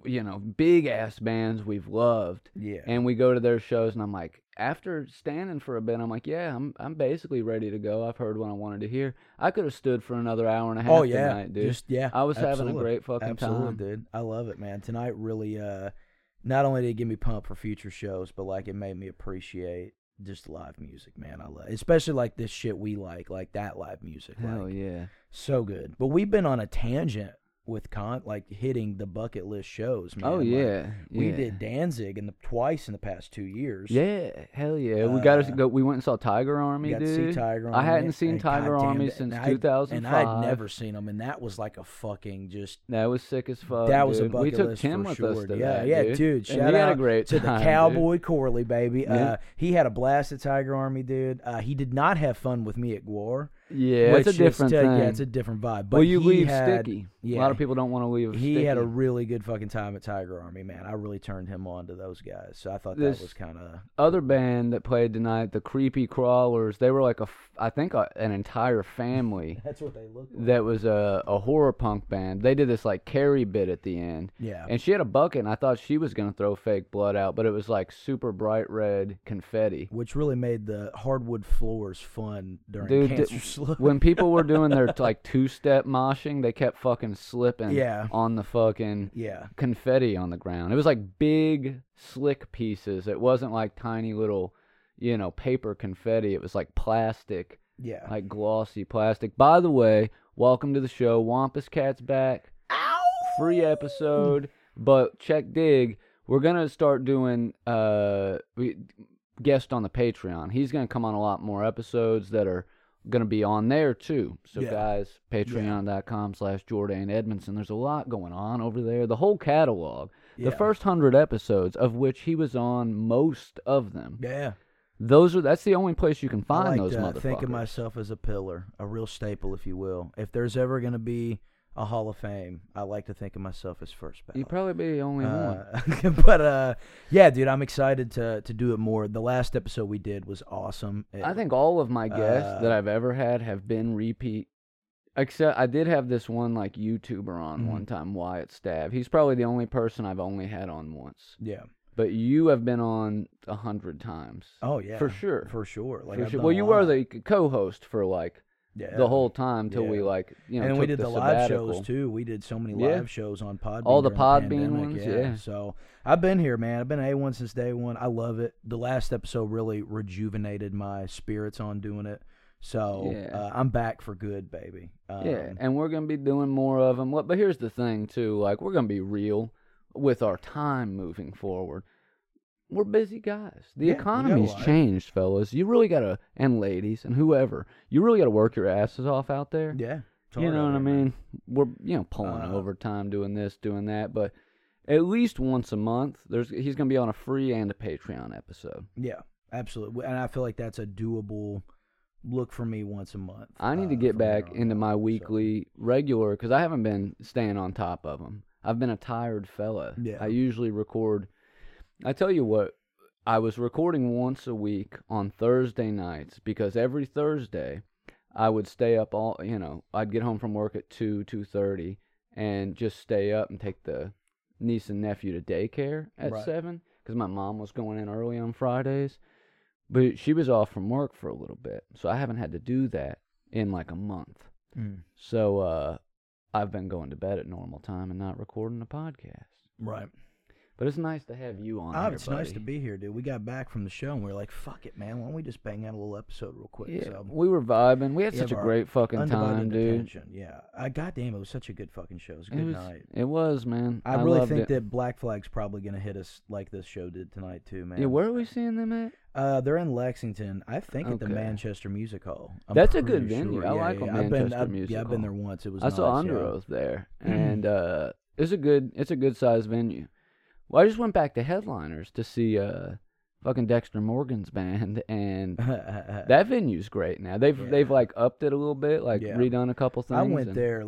Speaker 1: big ass bands we've loved,
Speaker 6: Yeah.
Speaker 1: and we go to their shows, and I'm like, after standing for a bit, I'm like, yeah, I'm basically ready to go. I've heard what I wanted to hear. I could have stood for another hour and a half
Speaker 6: Oh yeah,
Speaker 1: tonight, dude.
Speaker 6: I
Speaker 1: was having a great fucking
Speaker 6: Absolutely,
Speaker 1: time.
Speaker 6: dude. I love it, man. Tonight really, not only did it get me pumped for future shows, but like it made me appreciate just live music, man. I love, especially like this shit we like that live music.
Speaker 1: Hell
Speaker 6: like,
Speaker 1: yeah.
Speaker 6: so good. But we've been on a tangent with like hitting the bucket list shows, man.
Speaker 1: Oh
Speaker 6: Like,
Speaker 1: yeah.
Speaker 6: we
Speaker 1: yeah.
Speaker 6: did Danzig twice in the past 2 years.
Speaker 1: Yeah, hell yeah. We got to
Speaker 6: Uh,
Speaker 1: go. We went and saw Tiger Army,
Speaker 6: Got to
Speaker 1: dude.
Speaker 6: see Tiger Army.
Speaker 1: I hadn't seen
Speaker 6: and
Speaker 1: Tiger
Speaker 6: goddamn
Speaker 1: Army
Speaker 6: that-
Speaker 1: since
Speaker 6: and
Speaker 1: 2005.
Speaker 6: And I'd never seen them, and that was like a fucking just.
Speaker 1: That was sick as fuck.
Speaker 6: That was a
Speaker 1: dude.
Speaker 6: bucket
Speaker 1: We took
Speaker 6: list
Speaker 1: Tim
Speaker 6: for
Speaker 1: with
Speaker 6: sure.
Speaker 1: us to
Speaker 6: Yeah,
Speaker 1: that,
Speaker 6: yeah,
Speaker 1: dude.
Speaker 6: dude.
Speaker 1: And
Speaker 6: Shout
Speaker 1: he had
Speaker 6: out
Speaker 1: a great
Speaker 6: to
Speaker 1: time,
Speaker 6: the
Speaker 1: dude.
Speaker 6: Cowboy Corley, baby.
Speaker 1: Yeah.
Speaker 6: He had a blast at Tiger Army, dude. He did not have fun with me at Gwar.
Speaker 1: Yeah, it's a
Speaker 6: which is
Speaker 1: different thing.
Speaker 6: Yeah, it's a different vibe. But
Speaker 1: well, you
Speaker 6: he
Speaker 1: leave
Speaker 6: had,
Speaker 1: sticky.
Speaker 6: Yeah,
Speaker 1: A lot of people don't want to leave
Speaker 6: He
Speaker 1: sticky.
Speaker 6: had a really good fucking time at Tiger Army, man. I really turned him on to those guys. So I thought
Speaker 1: This-
Speaker 6: that was kind of.
Speaker 1: Other band that played tonight, the Creepy Crawlers. They were like I think an entire family.
Speaker 6: That's what they look like.
Speaker 1: That was a horror punk band. They did this like Carrie bit at the end.
Speaker 6: Yeah.
Speaker 1: And she had a bucket, and I thought she was gonna throw fake blood out, but it was like super bright red confetti.
Speaker 6: Which really made the hardwood floors fun during
Speaker 1: Dude,
Speaker 6: Cancer Slug.
Speaker 1: when people were doing their like 2-step moshing, they kept fucking slipping
Speaker 6: Yeah.
Speaker 1: on the fucking
Speaker 6: Yeah.
Speaker 1: confetti on the ground. It was like big, slick pieces. It wasn't like tiny little, paper confetti. It was like plastic,
Speaker 6: Yeah.
Speaker 1: like glossy plastic. By the way, welcome to the show. Wampus Cat's back. Free episode, but check dig. We're gonna start doing guest on the Patreon. He's gonna come on a lot more episodes that are gonna be on there too. So
Speaker 6: Yeah.
Speaker 1: guys, patreon.com/Jordan Edmondson. There's a lot going on over there. The whole catalog.
Speaker 6: Yeah.
Speaker 1: The first 100 episodes, of which he was on most of them.
Speaker 6: Yeah.
Speaker 1: That's the only place you can
Speaker 6: I
Speaker 1: find
Speaker 6: like
Speaker 1: those
Speaker 6: to
Speaker 1: motherfuckers.
Speaker 6: think of myself as a pillar, a real staple, if you will. If there's ever going to be a Hall of Fame, I like to think of myself as first ballot.
Speaker 1: You'd probably be the only one.
Speaker 6: But yeah, dude, I'm excited to do it more. The last episode we did was awesome.
Speaker 1: I think all of my guests that I've ever had have been repeat. Except I did have this one like YouTuber on one time, Wyatt Stav. He's probably the only person I've only had on once.
Speaker 6: Yeah.
Speaker 1: But you have been on 100 times.
Speaker 6: Oh yeah.
Speaker 1: For sure.
Speaker 6: For sure. Like
Speaker 1: For
Speaker 6: I've
Speaker 1: sure.
Speaker 6: done
Speaker 1: Well,
Speaker 6: a
Speaker 1: you were
Speaker 6: lot.
Speaker 1: the co-host for like
Speaker 6: Yeah.
Speaker 1: the whole time till
Speaker 6: Yeah.
Speaker 1: we like
Speaker 6: and
Speaker 1: took
Speaker 6: we did the live
Speaker 1: sabbatical.
Speaker 6: shows too. We did so many
Speaker 1: Yeah.
Speaker 6: live shows on Podbean.
Speaker 1: All the
Speaker 6: during
Speaker 1: Podbean
Speaker 6: pandemic,
Speaker 1: ones, yeah.
Speaker 6: So I've been here, man. I've been A1 since day one. I love it. The last episode really rejuvenated my spirits on doing it. So
Speaker 1: Yeah.
Speaker 6: I'm back for good, baby.
Speaker 1: Yeah, and we're gonna be doing more of them. But here's the thing too, like we're gonna be real with our time moving forward. We're busy guys. The
Speaker 6: Yeah, we got a
Speaker 1: economy's
Speaker 6: life.
Speaker 1: changed, fellas. You really gotta, and ladies, and whoever, you really gotta work your asses off out there.
Speaker 6: Yeah. it's
Speaker 1: You
Speaker 6: hard
Speaker 1: know
Speaker 6: out
Speaker 1: what I
Speaker 6: here, man.
Speaker 1: mean? We're pulling overtime, doing this, doing that, but at least once a month, he's gonna be on a free and a Patreon episode.
Speaker 6: Yeah, absolutely. And I feel like that's a doable look for me once a month.
Speaker 1: I need to get
Speaker 6: from here
Speaker 1: back
Speaker 6: on
Speaker 1: into
Speaker 6: out,
Speaker 1: my
Speaker 6: so.
Speaker 1: weekly regular because I haven't been staying on top of them. I've been a tired fella.
Speaker 6: Yeah.
Speaker 1: I usually record. I tell you what, I was recording once a week on Thursday nights because every Thursday I would stay up I'd get home from work at 2:30 and just stay up and take the niece and nephew to daycare at
Speaker 6: Right.
Speaker 1: 7 because my mom was going in early on Fridays. But she was off from work for a little bit, so I haven't had to do that in like a month. So I've been going to bed at normal time and not recording a podcast.
Speaker 6: Right.
Speaker 1: But it's nice to have you on here,
Speaker 6: It's nice
Speaker 1: buddy.
Speaker 6: to be here, dude. We got back from the show and we were like, fuck it, man. Why don't we just bang out a little episode real quick?
Speaker 1: Yeah,
Speaker 6: So,
Speaker 1: we were vibing. We had
Speaker 6: we
Speaker 1: such a
Speaker 6: have our
Speaker 1: great fucking
Speaker 6: undivided
Speaker 1: time, dude.
Speaker 6: attention. Yeah. Goddamn, it was such a good fucking show. It was a good night.
Speaker 1: It was, man.
Speaker 6: I really
Speaker 1: loved
Speaker 6: think
Speaker 1: it.
Speaker 6: that Black Flag's probably going to hit us like this show did tonight, too, man.
Speaker 1: Yeah, where are we seeing them at?
Speaker 6: They're in Lexington. I think at the
Speaker 1: Okay.
Speaker 6: Manchester Music Hall. I'm
Speaker 1: That's a good
Speaker 6: pretty
Speaker 1: venue.
Speaker 6: sure.
Speaker 1: I
Speaker 6: Yeah,
Speaker 1: like
Speaker 6: yeah.
Speaker 1: Manchester Music
Speaker 6: Yeah, I've been
Speaker 1: Hall.
Speaker 6: there once. It was
Speaker 1: I
Speaker 6: nice,
Speaker 1: saw
Speaker 6: yeah.
Speaker 1: Under Oath there, and it's a good sized venue. Well, I just went back to Headliners to see fucking Dexter Morgan's band, and that venue's great now. They've like upped it a little bit, like
Speaker 6: Yeah.
Speaker 1: redone a couple things.
Speaker 6: I went
Speaker 1: and-
Speaker 6: there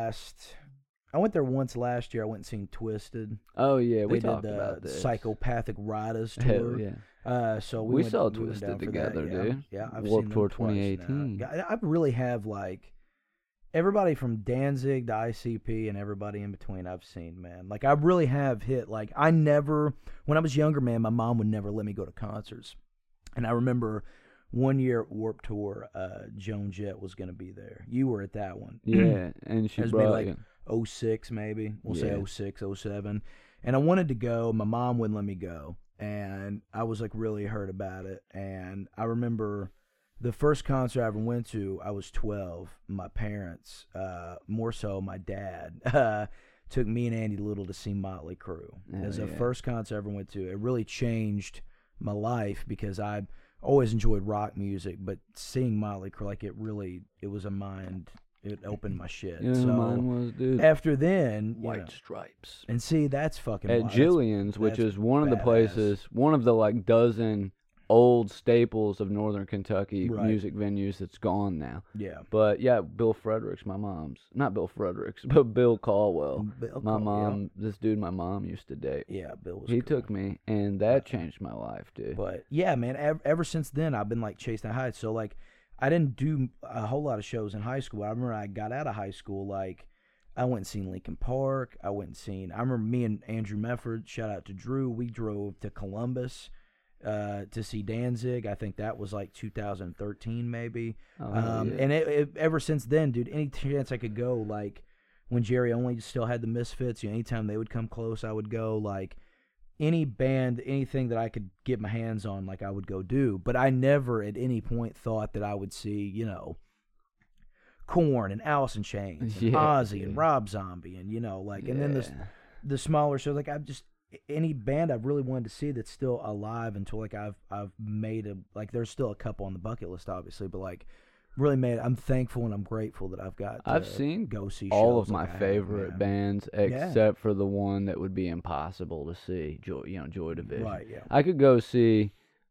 Speaker 6: once last year. I went and seen Twisted.
Speaker 1: Oh yeah, we
Speaker 6: They
Speaker 1: talked
Speaker 6: did
Speaker 1: about
Speaker 6: the
Speaker 1: this.
Speaker 6: Psychopathic Riders tour.
Speaker 1: Hell yeah.
Speaker 6: So
Speaker 1: We
Speaker 6: went,
Speaker 1: saw
Speaker 6: went
Speaker 1: Twisted
Speaker 6: down for
Speaker 1: together,
Speaker 6: that, yeah.
Speaker 1: dude.
Speaker 6: Yeah, I've
Speaker 1: Warped
Speaker 6: seen
Speaker 1: Tour
Speaker 6: them twice now.
Speaker 1: 2018.
Speaker 6: Yeah, I really have like everybody from Danzig to ICP and everybody in between I've seen, man. Like I really have hit. Like I never, when I was younger, man, my mom would never let me go to concerts, and I remember one year at Warped Tour, Joan Jett was going to be there. You were at that one.
Speaker 1: Yeah, and she
Speaker 6: It was maybe
Speaker 1: brought
Speaker 6: like
Speaker 1: you.
Speaker 6: 06 maybe. We'll say
Speaker 1: Yeah.
Speaker 6: 06, 07. And I wanted to go. My mom wouldn't let me go. And I was like really hurt about it. And I remember the first concert I ever went to, I was 12. My parents, more so my dad, took me and Andy Little to see Motley Crue. It was the
Speaker 1: yeah.
Speaker 6: first concert I ever went to. It really changed my life because I always enjoyed rock music, but seeing Motley Crue, like it was a mind. It opened my shit.
Speaker 1: You know
Speaker 6: so
Speaker 1: who mine was, dude?
Speaker 6: after then, you
Speaker 1: White
Speaker 6: know,
Speaker 1: Stripes.
Speaker 6: and see that's fucking
Speaker 1: At
Speaker 6: wild.
Speaker 1: Jillian's, which
Speaker 6: that's
Speaker 1: is one of the
Speaker 6: badass.
Speaker 1: places, one of the like dozen old staples of Northern Kentucky
Speaker 6: Right.
Speaker 1: music venues that's gone now.
Speaker 6: Yeah,
Speaker 1: But yeah, Bill Fredericks, my mom's, not Bill Fredericks, but Bill Caldwell.
Speaker 6: Bill
Speaker 1: My
Speaker 6: Caldwell,
Speaker 1: mom, this dude my mom used to date.
Speaker 6: yeah, Bill was.
Speaker 1: He
Speaker 6: cool.
Speaker 1: took me, and that changed my life, dude.
Speaker 6: But yeah, man, ever since then I've been like chasing heights. So like, I didn't do a whole lot of shows in high school. I remember I got out of high school, like I went and seen Linkin Park. I remember me and Andrew Mefford, shout out to Drew, we drove to Columbus to see Danzig. I think that was like 2013 maybe.
Speaker 1: Oh, yeah.
Speaker 6: And ever since then, dude, any chance I could go, like when Jerry Only still had the Misfits, you know, anytime they would come close, I would go. Like any band, anything that I could get my hands on, like I would go do. But I never at any point thought that I would see, you know, Korn and Alice in Chains and
Speaker 1: Yeah,
Speaker 6: Ozzy
Speaker 1: yeah.
Speaker 6: and Rob Zombie and, you know, like, and then
Speaker 1: Yeah.
Speaker 6: the smaller shows, like any band I've really wanted to see that's still alive until like I've made like there's still a couple on the bucket list obviously, but like really made. I'm thankful and I'm grateful that I've got.
Speaker 1: I've
Speaker 6: to
Speaker 1: seen
Speaker 6: go see
Speaker 1: all
Speaker 6: shows
Speaker 1: of my
Speaker 6: like I have,
Speaker 1: favorite
Speaker 6: man.
Speaker 1: bands except for the one that would be impossible to see, Joy Division.
Speaker 6: Right, yeah.
Speaker 1: I could go see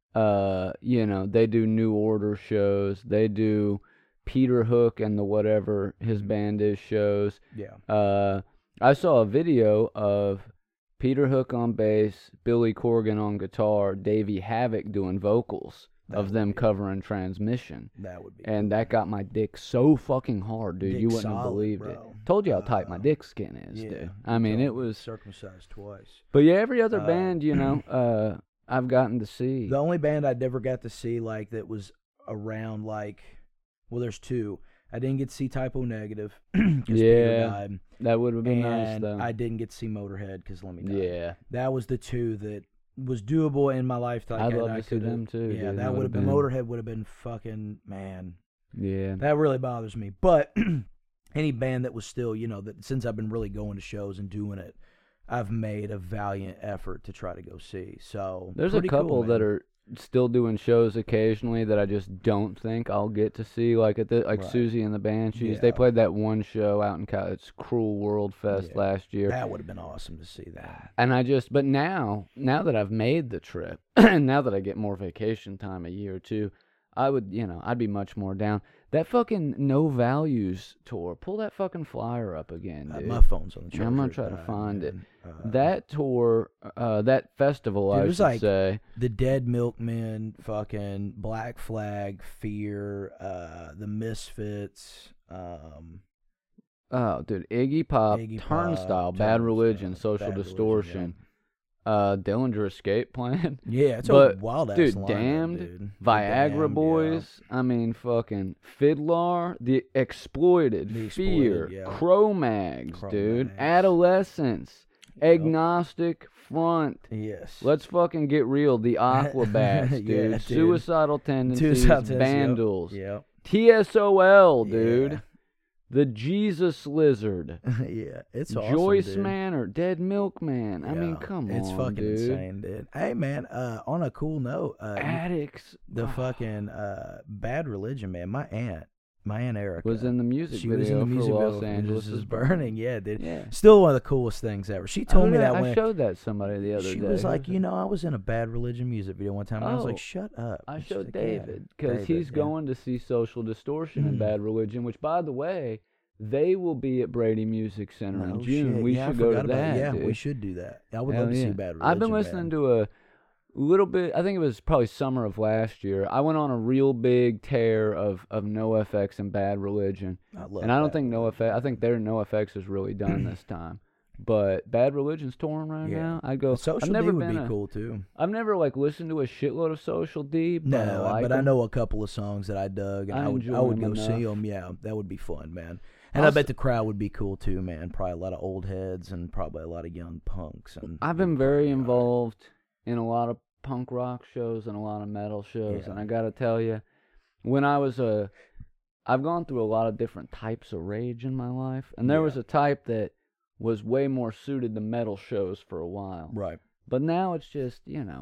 Speaker 1: They do New Order shows. They do Peter Hook and the whatever his band is shows.
Speaker 6: Yeah.
Speaker 1: I saw a video of Peter Hook on bass, Billy Corgan on guitar, Davey Havoc doing vocals of them covering Transmission.
Speaker 6: That would be.
Speaker 1: And that got my dick so fucking hard, dude.
Speaker 6: Dick
Speaker 1: You wouldn't have
Speaker 6: solid,
Speaker 1: believed
Speaker 6: bro.
Speaker 1: it. Told you how tight my dick skin is,
Speaker 6: Yeah.
Speaker 1: dude. I mean, it was.
Speaker 6: circumcised twice.
Speaker 1: But yeah, every other band, I've gotten to see.
Speaker 6: The only band I never got to see like that was around like, well, there's two. I didn't get to see Typo Negative because Peter died.
Speaker 1: That would have been nice,
Speaker 6: And
Speaker 1: though.
Speaker 6: I didn't get to see Motorhead because Lemmy died.
Speaker 1: Yeah.
Speaker 6: That was the two that was doable in my lifetime.
Speaker 1: I'd love to see them, too,
Speaker 6: Yeah,
Speaker 1: dude.
Speaker 6: that would have been, Motorhead would have been fucking, man.
Speaker 1: Yeah.
Speaker 6: That really bothers me. But any band that was still, that since I've been really going to shows and doing it, I've made a valiant effort to try to go see. So
Speaker 1: There's a
Speaker 6: pretty cool,
Speaker 1: couple that
Speaker 6: man.
Speaker 1: are still doing shows occasionally that I just don't think I'll get to see. Like
Speaker 6: Right.
Speaker 1: Susie and the Banshees.
Speaker 6: Yeah.
Speaker 1: They played that one show out in it's Cruel World Fest
Speaker 6: Yeah.
Speaker 1: last year.
Speaker 6: That would have been awesome to see that.
Speaker 1: And but now that I've made the trip, and now that I get more vacation time a year or two, I would, I'd be much more down. That fucking No Values tour, pull that fucking flyer up again, dude.
Speaker 6: My phone's on the charger.
Speaker 1: I'm gonna try to find it.
Speaker 6: man.
Speaker 1: That tour, that festival,
Speaker 6: Dude, it
Speaker 1: I
Speaker 6: was
Speaker 1: should
Speaker 6: like
Speaker 1: say.
Speaker 6: The Dead Milkmen, fucking Black Flag, Fear, the Misfits,
Speaker 1: Oh, dude, Iggy Pop,
Speaker 6: Iggy Pop,
Speaker 1: Turnstile, Bad Religion,
Speaker 6: Turnstile,
Speaker 1: Social
Speaker 6: Bad
Speaker 1: Distortion,
Speaker 6: Religion,
Speaker 1: Dillinger Escape Plan.
Speaker 6: Yeah, it's
Speaker 1: But,
Speaker 6: a wild ass
Speaker 1: dude,
Speaker 6: lineup,
Speaker 1: Damned,
Speaker 6: dude.
Speaker 1: Viagra
Speaker 6: Damned,
Speaker 1: Boys, I mean, fucking Fiddlar, The Exploited,
Speaker 6: The
Speaker 1: Fear,
Speaker 6: Exploited, yeah.
Speaker 1: Cro-Mags, dude,
Speaker 6: Cro-Mags.
Speaker 1: Adolescence, Agnostic Front.
Speaker 6: Yes.
Speaker 1: Let's fucking get real. The Aquabats,
Speaker 6: Yeah,
Speaker 1: dude.
Speaker 6: dude.
Speaker 1: Suicidal Tendencies,
Speaker 6: Suicidal Tendencies, yep.
Speaker 1: Vandals,
Speaker 6: Yep.
Speaker 1: TSOL, dude.
Speaker 6: Yeah.
Speaker 1: The Jesus Lizard.
Speaker 6: Yeah, it's awesome,
Speaker 1: Joyce
Speaker 6: dude.
Speaker 1: Manor, Dead Milkman. I mean,
Speaker 6: Yeah,
Speaker 1: come
Speaker 6: it's
Speaker 1: on,
Speaker 6: fucking
Speaker 1: dude.
Speaker 6: insane, dude. Hey, man, on a cool note,
Speaker 1: Addicts.
Speaker 6: the fucking Bad Religion, man. My aunt Erica
Speaker 1: Was in the music
Speaker 6: she
Speaker 1: video
Speaker 6: was in the music
Speaker 1: for
Speaker 6: video
Speaker 1: Los
Speaker 6: for
Speaker 1: Angeles
Speaker 6: is Burning. Yeah, dude.
Speaker 1: Yeah.
Speaker 6: Still one of the coolest things ever. She told me that
Speaker 1: I
Speaker 6: when
Speaker 1: showed that to somebody the other
Speaker 6: she
Speaker 1: day.
Speaker 6: was like, I was in a Bad Religion music video one time. And I was
Speaker 1: Oh.
Speaker 6: like, shut up.
Speaker 1: I
Speaker 6: And she's
Speaker 1: showed
Speaker 6: like, "Yeah,
Speaker 1: David because
Speaker 6: David,
Speaker 1: he's
Speaker 6: yeah."
Speaker 1: going to see Social Distortion and Bad Religion, which, by the way, they will be at Brady Music Center in
Speaker 6: No
Speaker 1: June.
Speaker 6: shit.
Speaker 1: We
Speaker 6: Yeah, I
Speaker 1: should go to
Speaker 6: forgot about
Speaker 1: that.
Speaker 6: it. Yeah,
Speaker 1: dude.
Speaker 6: we should do that. I would
Speaker 1: Hell
Speaker 6: love to
Speaker 1: yeah.
Speaker 6: see Bad Religion.
Speaker 1: I've been listening
Speaker 6: man.
Speaker 1: to a little bit. I think it was probably summer of last year. I went on a real big tear of NoFX and Bad Religion,
Speaker 6: I love
Speaker 1: and I don't
Speaker 6: Bad
Speaker 1: think
Speaker 6: Religion.
Speaker 1: NoFX. I think their NoFX is really done this time. But Bad Religion's touring right
Speaker 6: Yeah.
Speaker 1: now. I go.
Speaker 6: Social
Speaker 1: I've never
Speaker 6: D would
Speaker 1: been
Speaker 6: be cool too.
Speaker 1: I've never listened to a shitload of Social D. But
Speaker 6: No,
Speaker 1: I like
Speaker 6: but I
Speaker 1: 'em.
Speaker 6: know a couple of songs that I dug, and
Speaker 1: I
Speaker 6: I would
Speaker 1: enjoy 'em
Speaker 6: go see
Speaker 1: enough.
Speaker 6: them. Yeah, that would be fun, man. And I
Speaker 1: Also-
Speaker 6: bet the crowd would be cool too, man. Probably a lot of old heads and probably a lot of young punks. And
Speaker 1: I've been very involved in a lot of punk rock shows and a lot of metal shows,
Speaker 6: Yeah.
Speaker 1: and I gotta tell you, when I was I've gone through a lot of different types of rage in my life, and there
Speaker 6: Yeah.
Speaker 1: was a type that was way more suited to metal shows for a while.
Speaker 6: Right.
Speaker 1: But now it's just,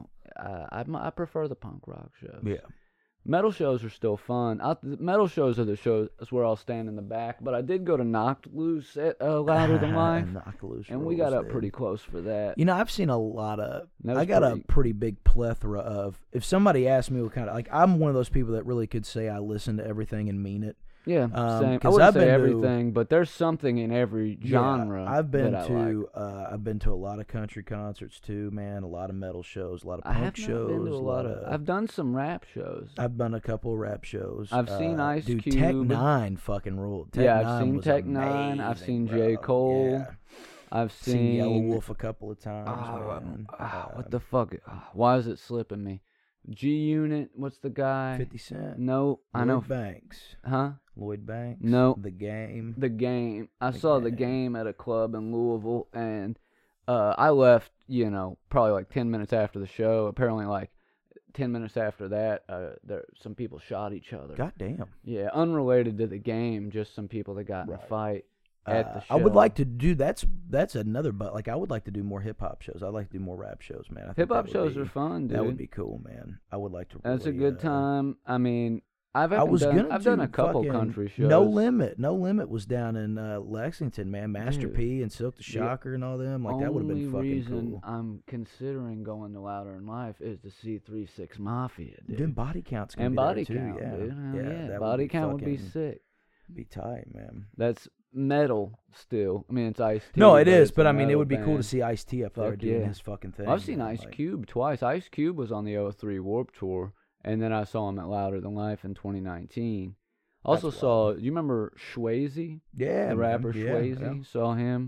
Speaker 1: I prefer the punk rock shows.
Speaker 6: Yeah.
Speaker 1: Metal shows are still fun. The metal shows are the shows where I'll stand in the back. But I did go to Knocked Loose at Louder Than Life,
Speaker 6: Knock Loose
Speaker 1: and we got
Speaker 6: rules,
Speaker 1: up
Speaker 6: dude.
Speaker 1: pretty close for that.
Speaker 6: I've seen a lot of.
Speaker 1: That was
Speaker 6: I got a
Speaker 1: pretty-
Speaker 6: pretty big plethora of. If somebody asked me what kind of, I'm one of those people that really could say I listen to everything and mean it.
Speaker 1: Yeah, same. I
Speaker 6: 'cause
Speaker 1: wouldn't
Speaker 6: I've
Speaker 1: say
Speaker 6: been to-
Speaker 1: everything, but there's something in every genre.
Speaker 6: Yeah, I've been
Speaker 1: that I
Speaker 6: to.
Speaker 1: like.
Speaker 6: I've been to a lot of country concerts too, man. A lot of metal shows, a lot of
Speaker 1: I
Speaker 6: punk
Speaker 1: have
Speaker 6: shows.
Speaker 1: not been to a lot of. I've done some rap shows.
Speaker 6: I've done a couple of rap shows.
Speaker 1: I've seen Ice
Speaker 6: dude,
Speaker 1: Cube.
Speaker 6: Tech Nine fucking ruled. Tech
Speaker 1: Yeah, I've
Speaker 6: Nine
Speaker 1: seen
Speaker 6: was
Speaker 1: Tech Nine. I've
Speaker 6: amazing,
Speaker 1: seen
Speaker 6: bro.
Speaker 1: J. Cole.
Speaker 6: Yeah.
Speaker 1: I've
Speaker 6: Seen Yellow
Speaker 1: seen.
Speaker 6: Wolf a couple of times. man.
Speaker 1: What the fuck? Why is it slipping me? G Unit. What's the guy?
Speaker 6: 50 Cent.
Speaker 1: No, I know.
Speaker 6: Lloyd Banks.
Speaker 1: Huh?
Speaker 6: Lloyd Banks.
Speaker 1: No.
Speaker 6: The Game.
Speaker 1: The Game. I
Speaker 6: The
Speaker 1: saw The
Speaker 6: Game.
Speaker 1: Game at a club in Louisville, and I left, probably like 10 minutes after the show. Apparently, like 10 minutes after that, some people shot each other.
Speaker 6: God damn.
Speaker 1: Yeah, unrelated to The Game, just some people that got in a fight at the show.
Speaker 6: I would like to do that's another, but like I would like to do more hip hop shows. I'd like to do more rap shows, man. I think
Speaker 1: Hip hop
Speaker 6: that would
Speaker 1: shows
Speaker 6: be-
Speaker 1: are fun, dude.
Speaker 6: That would be cool, man. I would like to.
Speaker 1: That's a
Speaker 6: really,
Speaker 1: good time. I mean, I've done a couple country shows.
Speaker 6: No Limit was down in Lexington, man. Master
Speaker 1: Dude.
Speaker 6: P and Silk the Shocker and all them. Like that would have been fucking
Speaker 1: Only reason
Speaker 6: cool.
Speaker 1: I'm considering going to Louder in Life is to see 3-6 Mafia, dude.
Speaker 6: Doing Body Count's gonna
Speaker 1: And
Speaker 6: be there,
Speaker 1: Body
Speaker 6: too.
Speaker 1: Count,
Speaker 6: Yeah.
Speaker 1: dude. Hell yeah.
Speaker 6: that
Speaker 1: Body
Speaker 6: would
Speaker 1: Count would be
Speaker 6: fucking-
Speaker 1: sick.
Speaker 6: Be tight, man.
Speaker 1: That's metal still. I mean, it's Ice-T.
Speaker 6: No, it is,
Speaker 1: it's
Speaker 6: but
Speaker 1: a
Speaker 6: I mean, it
Speaker 1: metal
Speaker 6: would be cool to
Speaker 1: band.
Speaker 6: see Ice-T up there
Speaker 1: Fuck
Speaker 6: doing
Speaker 1: yeah.
Speaker 6: his fucking thing.
Speaker 1: I've seen
Speaker 6: man,
Speaker 1: Ice
Speaker 6: like-
Speaker 1: Cube twice. Ice Cube was on the 03 Warped Tour, and then I saw him at Louder Than Life in 2019. Also
Speaker 6: That's
Speaker 1: saw,
Speaker 6: wild.
Speaker 1: you remember Swayze?
Speaker 6: Yeah,
Speaker 1: The
Speaker 6: man.
Speaker 1: rapper
Speaker 6: Yeah,
Speaker 1: Swayze?
Speaker 6: yeah.
Speaker 1: Saw him.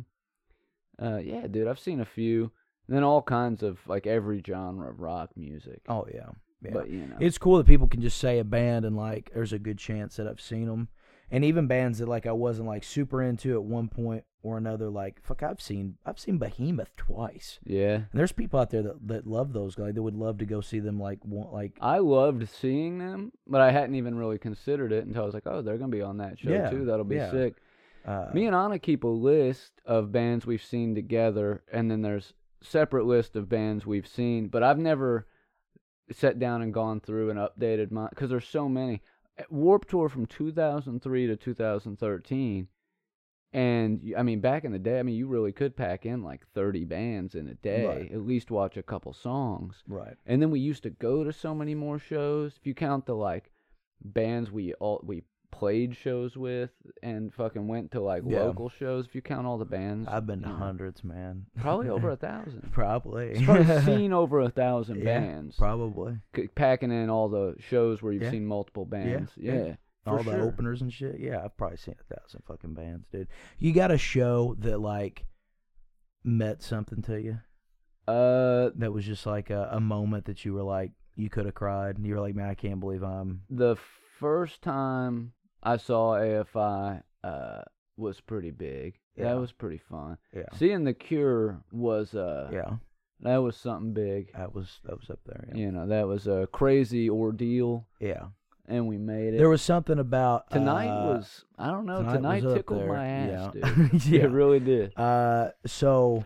Speaker 1: Yeah, dude, I've seen a few. And then all kinds of, like, every genre of rock music.
Speaker 6: Oh yeah, yeah.
Speaker 1: But, you know.
Speaker 6: It's cool that people can just say a band and like there's a good chance that I've seen them, and even bands that like I wasn't like super into at one point or another. Like fuck, I've seen Behemoth twice.
Speaker 1: Yeah.
Speaker 6: And there's people out there that love those guys. They would love to go see them. Like
Speaker 1: I loved seeing them, but I hadn't even really considered it until I was like, oh, they're going to be on that show,
Speaker 6: Yeah,
Speaker 1: too. That'll be
Speaker 6: yeah.
Speaker 1: sick. Me and Anna keep a list of bands we've seen together, and then there's separate list of bands we've seen, but I've never sat down and gone through and updated mine, because there's so many. Warped Tour from 2003 to 2013, and, I mean, back in the day, I mean, you really could pack in like 30 bands in a day,
Speaker 6: Right.
Speaker 1: at least watch a couple songs.
Speaker 6: right.
Speaker 1: And then we used to go to so many more shows. If you count the like bands we played shows with and fucking went to like
Speaker 6: Yeah.
Speaker 1: local shows, if you count all the bands,
Speaker 6: I've been to
Speaker 1: you know,
Speaker 6: hundreds, man.
Speaker 1: probably over 1,000.
Speaker 6: Probably.
Speaker 1: Probably seen over 1,000
Speaker 6: Yeah,
Speaker 1: bands.
Speaker 6: Probably.
Speaker 1: Packing in all the shows where you've
Speaker 6: Yeah.
Speaker 1: seen multiple bands.
Speaker 6: Yeah.
Speaker 1: Yeah.
Speaker 6: All
Speaker 1: for
Speaker 6: the
Speaker 1: sure.
Speaker 6: openers and shit. Yeah, I've probably seen 1,000 fucking bands, dude. You got a show that like meant something to you? That was just like a moment that you were like, you could have cried. And you were like, man, I can't believe I'm.
Speaker 1: The first time I saw AFI was pretty big.
Speaker 6: Yeah.
Speaker 1: That was pretty fun.
Speaker 6: Yeah.
Speaker 1: Seeing The Cure was
Speaker 6: Yeah.
Speaker 1: that was something big.
Speaker 6: That was up there. Yeah.
Speaker 1: You know, that was a crazy ordeal,
Speaker 6: Yeah.
Speaker 1: and we made it.
Speaker 6: There was something about
Speaker 1: Tonight was, I don't know, tonight
Speaker 6: was up
Speaker 1: tickled
Speaker 6: there.
Speaker 1: my ass,
Speaker 6: Yeah.
Speaker 1: dude.
Speaker 6: Yeah.
Speaker 1: It really did.
Speaker 6: So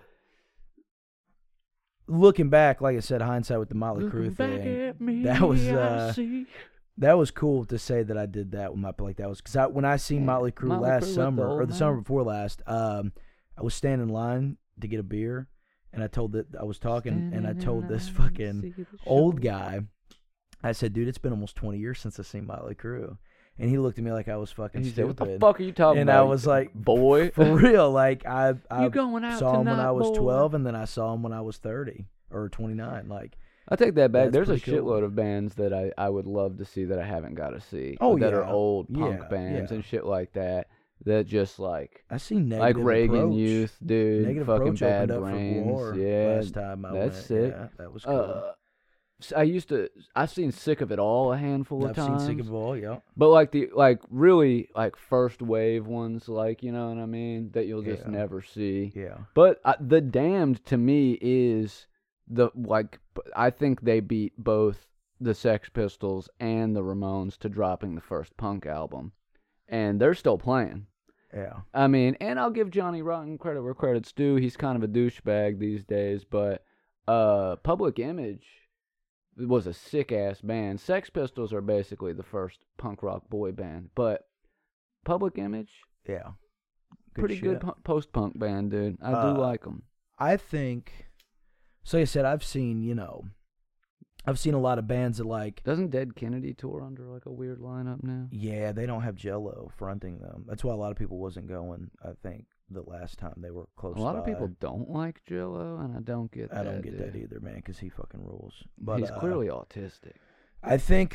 Speaker 6: looking back, like I said, hindsight with the Motley Crue
Speaker 1: Looking back
Speaker 6: thing,
Speaker 1: at me,
Speaker 6: that was
Speaker 1: I see.
Speaker 6: that was cool to say that I did that with my like that was because when I seen
Speaker 1: Yeah,
Speaker 6: Motley Crue
Speaker 1: Motley Crue
Speaker 6: last
Speaker 1: with the
Speaker 6: summer
Speaker 1: old
Speaker 6: or the
Speaker 1: man.
Speaker 6: summer before last, I was standing in line to get a beer, and I told that I was talking, and I told this fucking old guy, I said, dude, it's been almost 20 years since I seen Motley Crue, and he looked at me like I was fucking
Speaker 1: And he
Speaker 6: stupid.
Speaker 1: said, "What the fuck are you talking
Speaker 6: And
Speaker 1: about?"
Speaker 6: I was like,
Speaker 1: "Boy,
Speaker 6: for real, like I
Speaker 1: you going out
Speaker 6: saw him when
Speaker 1: tonight,
Speaker 6: I was
Speaker 1: boy?"
Speaker 6: 12, and then I saw him when I was 30 or 29. Like,
Speaker 1: I take that back.
Speaker 6: That's
Speaker 1: There's a
Speaker 6: pretty cool.
Speaker 1: shitload of bands that I would love to see that I haven't got to see.
Speaker 6: Oh,
Speaker 1: that are
Speaker 6: yeah.
Speaker 1: old punk
Speaker 6: Yeah,
Speaker 1: bands
Speaker 6: yeah.
Speaker 1: and shit like that. That just like
Speaker 6: I seen
Speaker 1: like
Speaker 6: Negative
Speaker 1: Reagan
Speaker 6: Approach.
Speaker 1: Youth, dude.
Speaker 6: Negative
Speaker 1: fucking
Speaker 6: Approach
Speaker 1: Bad
Speaker 6: opened up
Speaker 1: Brains.
Speaker 6: for War
Speaker 1: Yeah,
Speaker 6: last time I
Speaker 1: that's
Speaker 6: went.
Speaker 1: sick.
Speaker 6: Yeah, that was cool.
Speaker 1: I've seen Sick of It All a handful of
Speaker 6: I've
Speaker 1: times.
Speaker 6: seen Sick of It All, yeah.
Speaker 1: But like really like first wave ones, like, you know what I mean, that you'll just
Speaker 6: Yeah.
Speaker 1: never see.
Speaker 6: Yeah.
Speaker 1: But The Damned to me is I think they beat both the Sex Pistols and the Ramones to dropping the first punk album, and they're still playing.
Speaker 6: Yeah.
Speaker 1: I mean, and I'll give Johnny Rotten credit where credit's due. He's kind of a douchebag these days, but Public Image was a sick-ass band. Sex Pistols are basically the first punk rock boy band, but Public Image,
Speaker 6: Yeah.
Speaker 1: pretty
Speaker 6: shit.
Speaker 1: good post-punk band, dude. I do like them.
Speaker 6: I think, so like I said, I've seen a lot of bands that like,
Speaker 1: Doesn't Dead Kennedy tour under like a weird lineup now?
Speaker 6: yeah, they don't have Jello fronting them. That's why a lot of people wasn't going, I think, the last time they were close
Speaker 1: A lot of
Speaker 6: by.
Speaker 1: people don't like Jello, and I don't get that.
Speaker 6: I don't get that
Speaker 1: dude.
Speaker 6: either, man, because he fucking rules. But
Speaker 1: He's clearly autistic.
Speaker 6: I think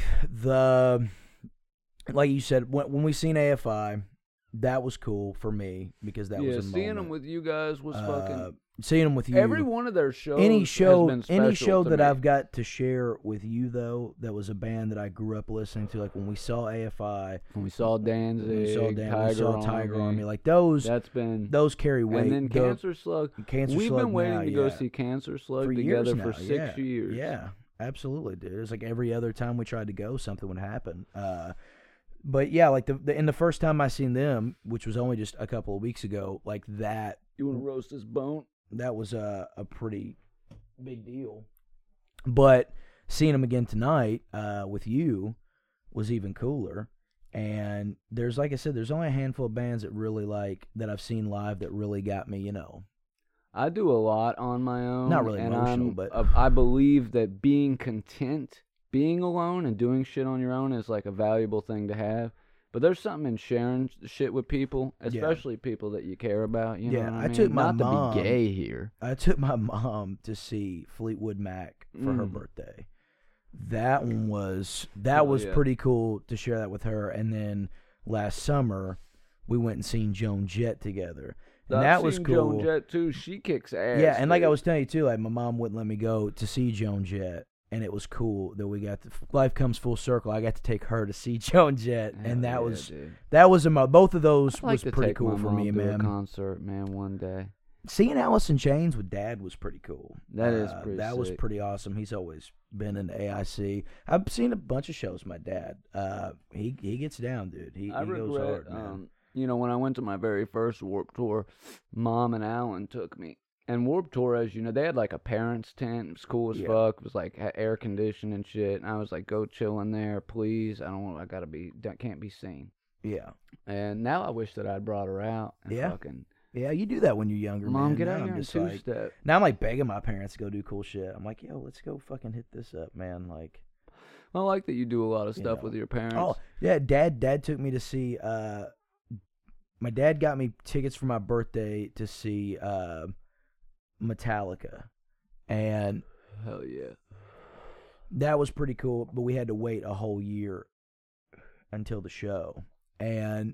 Speaker 6: like you said, when we seen AFI, that was cool for me because that was a
Speaker 1: seeing
Speaker 6: moment.
Speaker 1: them with you guys was fucking.
Speaker 6: Seeing them with you.
Speaker 1: Every one of their shows.
Speaker 6: Any
Speaker 1: has
Speaker 6: show
Speaker 1: been special to
Speaker 6: that
Speaker 1: me.
Speaker 6: I've got to share with you though, that was a band that I grew up listening to. Like when we saw AFI,
Speaker 1: When we saw Danzig,
Speaker 6: when we saw Tiger
Speaker 1: Army,
Speaker 6: Army, like those carry weight.
Speaker 1: And then Cancer Slug.
Speaker 6: Cancer
Speaker 1: We've
Speaker 6: Slug
Speaker 1: been waiting
Speaker 6: now,
Speaker 1: to go
Speaker 6: yeah.
Speaker 1: see Cancer Slug
Speaker 6: for
Speaker 1: together
Speaker 6: years
Speaker 1: for
Speaker 6: now,
Speaker 1: 6 years.
Speaker 6: Yeah, absolutely, dude. It's like every other time we tried to go, something would happen. But yeah, like the first time I seen them, which was only just a couple of weeks ago, like that.
Speaker 1: You want to roast this bone?
Speaker 6: That was a pretty big deal. But seeing them again tonight with you was even cooler. And there's, like I said, there's only a handful of bands that really that I've seen live that really got me,
Speaker 1: I do a lot on my own.
Speaker 6: Not really
Speaker 1: and
Speaker 6: emotional, but
Speaker 1: I believe that being content, being alone and doing shit on your own is like a valuable thing to have. But there's something in sharing shit with people, especially people that you care about. You know what I mean?
Speaker 6: took my
Speaker 1: Not
Speaker 6: mom.
Speaker 1: to be gay here.
Speaker 6: I took my mom to see Fleetwood Mac for her birthday. That one was pretty cool to share that with her. And then last summer, we went and seen Joan Jett together. And that was cool.
Speaker 1: Joan Jett too. She kicks ass.
Speaker 6: Yeah, and like I
Speaker 1: dude.
Speaker 6: was telling you too, like my mom wouldn't let me go to see Joan Jett, and it was cool that we got life comes full circle. I got to take her to see Joan Jett, and that was both of those
Speaker 1: I'd like
Speaker 6: was
Speaker 1: to
Speaker 6: pretty
Speaker 1: take
Speaker 6: cool
Speaker 1: my
Speaker 6: for
Speaker 1: mom
Speaker 6: me,
Speaker 1: to a
Speaker 6: man.
Speaker 1: concert, man, one day.
Speaker 6: Seeing Alice in Chains with Dad was pretty cool.
Speaker 1: That is pretty
Speaker 6: That was
Speaker 1: sick.
Speaker 6: pretty awesome. He's always been in AIC. I've seen a bunch of shows with my dad. He gets down, dude. He goes hard, man.
Speaker 1: When I went to my very first Warped Tour, Mom and Alan took me. And Warped Tour, as you know, they had like a parents' tent. It was cool as fuck. It was like air conditioned and shit. And I was like, go chill in there, please. Can't be seen.
Speaker 6: Yeah.
Speaker 1: And now I wish that I'd brought her out. And
Speaker 6: Yeah, you do that when you're younger,
Speaker 1: Mom,
Speaker 6: man.
Speaker 1: get
Speaker 6: Now
Speaker 1: out
Speaker 6: I'm
Speaker 1: here and
Speaker 6: just like-
Speaker 1: two-step.
Speaker 6: Now I'm like begging my parents to go do cool shit. I'm like, yo, let's go fucking hit this up, man. Like,
Speaker 1: I like that you do a lot of stuff
Speaker 6: know.
Speaker 1: with your parents.
Speaker 6: oh yeah, Dad took me to see. My dad got me tickets for my birthday to see Metallica, and
Speaker 1: Hell yeah.
Speaker 6: that was pretty cool. But we had to wait a whole year until the show, and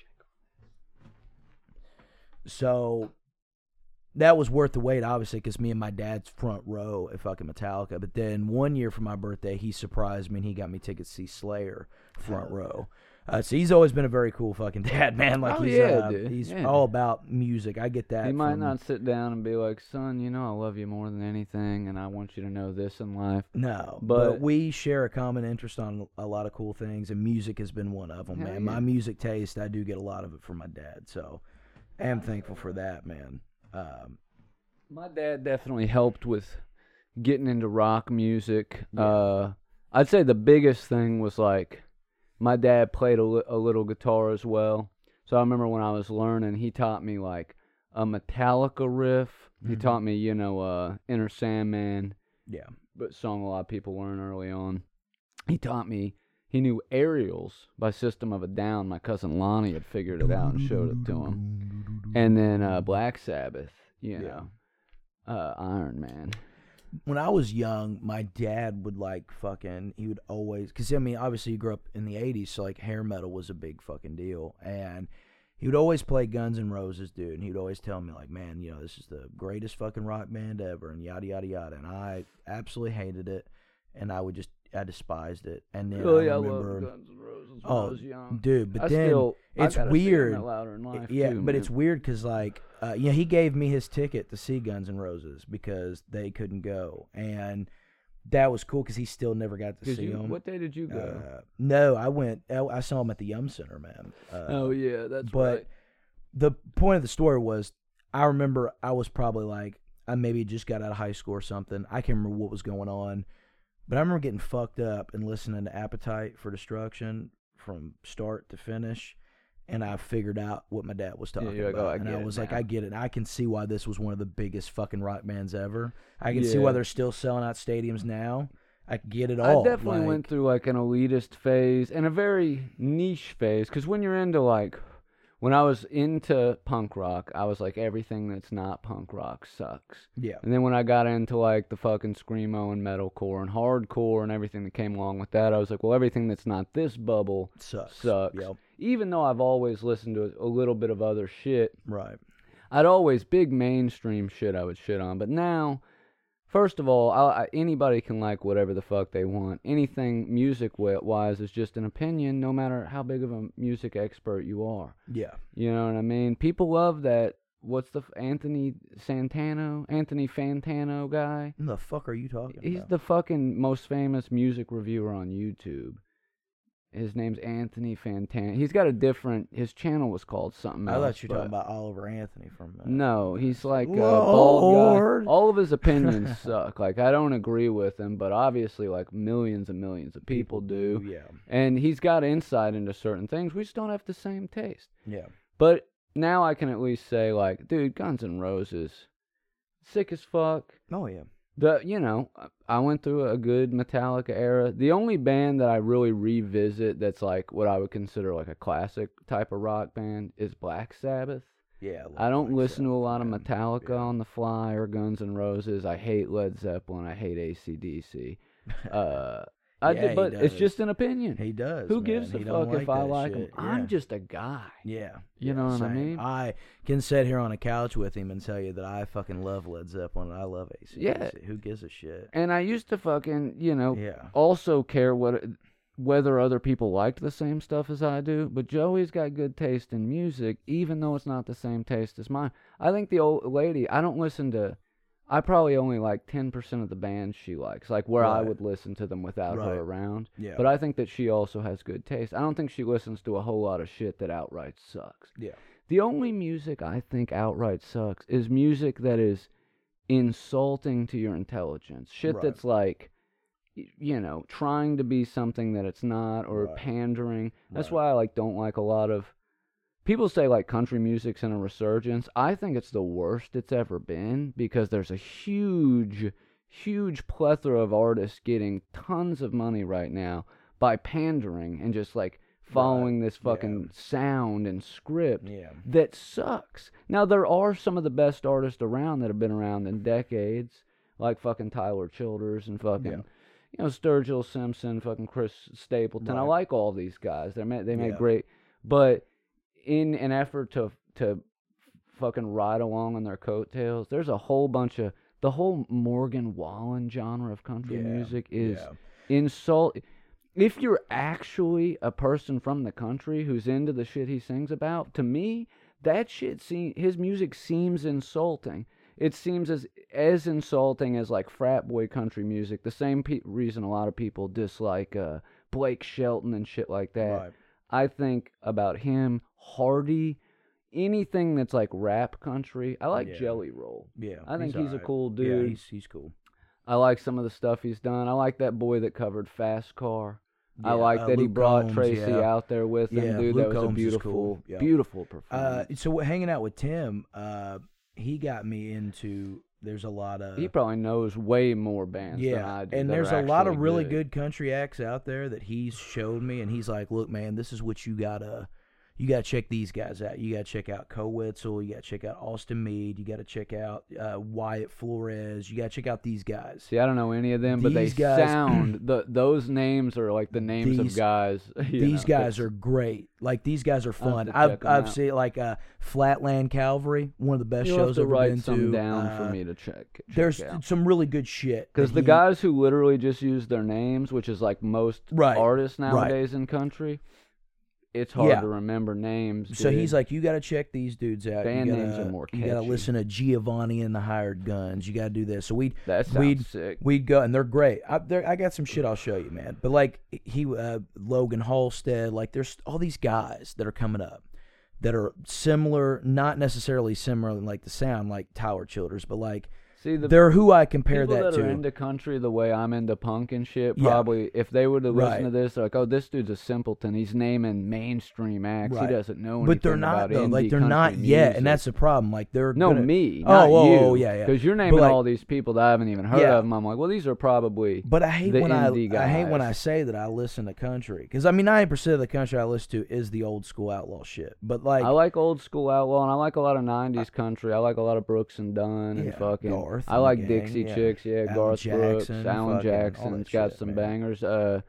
Speaker 6: so that was worth the wait, obviously, because me and my dad's front row at fucking Metallica. But then one year for my birthday, he surprised me and he got me tickets to see Slayer front row. So he's always been a very cool fucking dad, man. Like
Speaker 1: dude.
Speaker 6: He's
Speaker 1: Yeah.
Speaker 6: all about music. I get that.
Speaker 1: He might
Speaker 6: from-
Speaker 1: not sit down and be like, son, I love you more than anything, and I want you to know this in life.
Speaker 6: No,
Speaker 1: But-
Speaker 6: but we share a common interest on a lot of cool things, and music has been one of them,
Speaker 1: Hell
Speaker 6: man.
Speaker 1: yeah.
Speaker 6: My music taste, I do get a lot of it from my dad, so I am thankful for that, man.
Speaker 1: My dad definitely helped with getting into rock music.
Speaker 6: Yeah.
Speaker 1: I'd say the biggest thing was like my dad played a little guitar as well. So I remember when I was learning, he taught me like a Metallica riff. He taught me, Inner Sandman,
Speaker 6: Yeah.
Speaker 1: but song a lot of people learn early on. He taught me. He knew Aerials by System of a Down. My cousin Lonnie had figured it out and showed it to him. And then Black Sabbath, Iron Man.
Speaker 6: When I was young, my dad would he would always, because I mean, obviously you grew up in the 80s, so like hair metal was a big fucking deal. And he would always play Guns N' Roses, dude. And he would always tell me, like, man, this is the greatest fucking rock band ever, and yada, yada, yada. And I absolutely hated it. And I despised it. And then
Speaker 1: Really,
Speaker 6: I
Speaker 1: I
Speaker 6: remember,
Speaker 1: loved Guns N' Roses when I was young.
Speaker 6: dude, but
Speaker 1: I
Speaker 6: then
Speaker 1: still,
Speaker 6: it's
Speaker 1: I gotta
Speaker 6: weird.
Speaker 1: Sing that louder in life
Speaker 6: Yeah,
Speaker 1: too,
Speaker 6: but
Speaker 1: man.
Speaker 6: it's weird because, he gave me his ticket to see Guns N' Roses because they couldn't go. And that was cool because he still never got to see them.
Speaker 1: What day did you go?
Speaker 6: No, I went. I saw him at the Yum Center, man.
Speaker 1: Oh, yeah, that's
Speaker 6: but
Speaker 1: right.
Speaker 6: the point of the story was, I remember I was probably I maybe just got out of high school or something. I can't remember what was going on. But I remember getting fucked up and listening to Appetite for Destruction from start to finish, and I figured out what my dad was talking
Speaker 1: you're like,
Speaker 6: about.
Speaker 1: oh, I
Speaker 6: and
Speaker 1: get
Speaker 6: I
Speaker 1: it
Speaker 6: was like,
Speaker 1: now.
Speaker 6: I get it. I can see why this was one of the biggest fucking rock bands ever. I can see
Speaker 1: Yeah.
Speaker 6: why they're still selling out stadiums now. I get it
Speaker 1: I
Speaker 6: all.
Speaker 1: definitely went through like an elitist phase and a very niche phase, because when you're into when I was into punk rock, I was like, everything that's not punk rock sucks.
Speaker 6: Yeah.
Speaker 1: And then when I got into like the fucking screamo and metalcore and hardcore and everything that came along with that, I was like, well, everything that's not this bubble
Speaker 6: Sucks.
Speaker 1: sucks.
Speaker 6: Yep.
Speaker 1: Even though I've always listened to a little bit of other shit,
Speaker 6: Right.
Speaker 1: I'd always big mainstream shit I would shit on. But now, first of all, anybody can like whatever the fuck they want. Anything music-wise is just an opinion, no matter how big of a music expert you are.
Speaker 6: Yeah.
Speaker 1: You know what I mean? People love that. What's the Anthony Fantano guy?
Speaker 6: What the fuck are you talking
Speaker 1: He's
Speaker 6: about?
Speaker 1: the fucking most famous music reviewer on YouTube. His name's Anthony Fantana. He's got a different. His channel was called something
Speaker 6: I
Speaker 1: else.
Speaker 6: thought you were talking about Oliver Anthony from.
Speaker 1: No, he's like a bald
Speaker 6: Lord.
Speaker 1: guy. All of his opinions suck. Like, I don't agree with him, but obviously, like, millions and millions of people do.
Speaker 6: Yeah.
Speaker 1: And he's got insight into certain things. We just don't have the same taste.
Speaker 6: Yeah.
Speaker 1: But now I can at least say, like, dude, Guns N' Roses, sick as fuck.
Speaker 6: Oh yeah.
Speaker 1: I went through a good Metallica era. The only band that I really revisit that's like what I would consider like a classic type of rock band is Black Sabbath.
Speaker 6: Yeah.
Speaker 1: I don't listen to a lot of Metallica on the fly or Guns N' Roses. I hate Led Zeppelin. I hate AC/DC. But it's
Speaker 6: does.
Speaker 1: just an opinion.
Speaker 6: He does.
Speaker 1: Who
Speaker 6: man.
Speaker 1: gives a
Speaker 6: He don't
Speaker 1: fuck if I
Speaker 6: that
Speaker 1: like him?
Speaker 6: shit.
Speaker 1: I'm
Speaker 6: Yeah.
Speaker 1: just a guy.
Speaker 6: Yeah.
Speaker 1: You know what I
Speaker 6: same.
Speaker 1: mean?
Speaker 6: I can sit here on a couch with him and tell you that I fucking love Led Zeppelin and I love AC/DC.
Speaker 1: Yeah.
Speaker 6: Who gives a shit?
Speaker 1: And I used to fucking,
Speaker 6: Yeah.
Speaker 1: also care whether other people liked the same stuff as I do. But Joey's got good taste in music, even though it's not the same taste as mine. I think the old lady, I probably only like 10% of the bands she likes, like where I
Speaker 6: Right.
Speaker 1: would listen to them without
Speaker 6: Right.
Speaker 1: her around.
Speaker 6: Yeah.
Speaker 1: But I think that she also has good taste. I don't think she listens to a whole lot of shit that outright sucks.
Speaker 6: Yeah.
Speaker 1: The only music I think outright sucks is music that is insulting to your intelligence. Shit
Speaker 6: Right.
Speaker 1: that's like, trying to be something that it's not, or
Speaker 6: Right.
Speaker 1: pandering. That's
Speaker 6: Right.
Speaker 1: why I don't like a lot of. People say like country music's in a resurgence. I think it's the worst it's ever been because there's a huge plethora of artists getting tons of money right now by pandering and just like following this fucking sound and script
Speaker 6: Yeah.
Speaker 1: that sucks. Now there are some of the best artists around that have been around in decades, like fucking Tyler Childers and fucking Sturgill Simpson, fucking Chris Stapleton. I
Speaker 6: Right.
Speaker 1: like all these guys. They make
Speaker 6: Yeah.
Speaker 1: great, but in an effort to fucking ride along on their coattails, there's a whole bunch of the whole Morgan Wallen genre of country music is insult. If you're actually a person from the country who's into the shit he sings about, to me, that shit his music seems insulting. It seems as insulting as like frat boy country music. The same reason a lot of people dislike Blake Shelton and shit like that.
Speaker 6: Right.
Speaker 1: I think about him, Hardy, anything that's like rap country. I like Jelly Roll.
Speaker 6: Yeah.
Speaker 1: I think he's a
Speaker 6: alright.
Speaker 1: cool dude.
Speaker 6: Yeah, he's cool.
Speaker 1: I like some of the stuff he's done. I like that boy that covered Fast Car. I
Speaker 6: Yeah,
Speaker 1: like that he
Speaker 6: Luke
Speaker 1: brought
Speaker 6: Combs,
Speaker 1: Tracy out there with him,
Speaker 6: Yeah,
Speaker 1: dude.
Speaker 6: Luke
Speaker 1: That was
Speaker 6: Combs
Speaker 1: a
Speaker 6: is
Speaker 1: beautiful,
Speaker 6: cool. Yeah.
Speaker 1: beautiful performance.
Speaker 6: So hanging out with Tim, he got me into. There's a lot of.
Speaker 1: He probably knows way more bands than I do.
Speaker 6: And
Speaker 1: that
Speaker 6: there's
Speaker 1: are
Speaker 6: a lot of
Speaker 1: actually
Speaker 6: really good country acts out there that he's showed me, and he's like, "Look, man, this is what you gotta check these guys out. You gotta check out Co Wetzel. You gotta check out Austin Meade. You gotta check out Wyatt Flores. You gotta check out these guys."
Speaker 1: See, I don't know any of them, but they
Speaker 6: These guys-
Speaker 1: sound those names are like the names of guys.
Speaker 6: These guys are great. Like these guys are fun.
Speaker 1: to check 'em
Speaker 6: I've
Speaker 1: out.
Speaker 6: seen like Flatland Calvary, one of the best
Speaker 1: You'll have
Speaker 6: shows
Speaker 1: to
Speaker 6: I've ever
Speaker 1: write
Speaker 6: been
Speaker 1: some
Speaker 6: to.
Speaker 1: down for me to check
Speaker 6: There's
Speaker 1: out.
Speaker 6: some really good shit.
Speaker 1: Because
Speaker 6: that
Speaker 1: the guys who literally just use their names, which is like most
Speaker 6: Right,
Speaker 1: artists
Speaker 6: right.
Speaker 1: nowadays in country, it's hard
Speaker 6: Yeah.
Speaker 1: to remember names.
Speaker 6: So
Speaker 1: dude.
Speaker 6: he's like, you got to check these dudes out.
Speaker 1: Band
Speaker 6: you gotta,
Speaker 1: names are more
Speaker 6: You got to
Speaker 1: catchy.
Speaker 6: listen to Giovanni and the Hired Guns. You got to do this. So
Speaker 1: That sounds
Speaker 6: we'd
Speaker 1: sick.
Speaker 6: we'd go, and they're great. I got some shit I'll show you, man. But like Logan Halstead, like there's all these guys that are coming up that are similar, not necessarily similar in like the sound, like Tyler Childers, but like
Speaker 1: See,
Speaker 6: they're who I compare
Speaker 1: people
Speaker 6: that
Speaker 1: that are
Speaker 6: to.
Speaker 1: into country the way I'm into punk and shit,
Speaker 6: Yeah.
Speaker 1: probably if they were to listen
Speaker 6: Right.
Speaker 1: to this, they're like, "Oh, this dude's a simpleton. He's naming mainstream acts.
Speaker 6: Right.
Speaker 1: He doesn't know anything
Speaker 6: But they're not
Speaker 1: about
Speaker 6: though.
Speaker 1: indie
Speaker 6: Like they're
Speaker 1: country
Speaker 6: not yet,
Speaker 1: music.
Speaker 6: and that's the problem. Like they're
Speaker 1: No,
Speaker 6: gonna,
Speaker 1: me,
Speaker 6: Oh,
Speaker 1: not
Speaker 6: whoa,
Speaker 1: you.
Speaker 6: whoa, yeah, yeah.
Speaker 1: Because you're
Speaker 6: But,
Speaker 1: naming
Speaker 6: like-
Speaker 1: all these people that I haven't even heard
Speaker 6: Yeah.
Speaker 1: of them. I'm like, well, these are probably.
Speaker 6: But I hate
Speaker 1: the
Speaker 6: when I
Speaker 1: indie
Speaker 6: hate when
Speaker 1: guys.
Speaker 6: I say that I listen to country, because I mean 90% of the country I listen to is the old school outlaw shit. But like
Speaker 1: I like old school outlaw, and I like a lot of '90s country. I like a lot of Brooks and Dunn and
Speaker 6: Yeah,
Speaker 1: fucking.
Speaker 6: Garth
Speaker 1: I
Speaker 6: and
Speaker 1: like
Speaker 6: the
Speaker 1: Dixie
Speaker 6: gang, yeah.
Speaker 1: Chicks, yeah,
Speaker 6: Alan
Speaker 1: Garth Brooks,
Speaker 6: Jackson,
Speaker 1: Alan
Speaker 6: fucking all
Speaker 1: Jackson's
Speaker 6: that
Speaker 1: got
Speaker 6: shit,
Speaker 1: some
Speaker 6: man.
Speaker 1: bangers.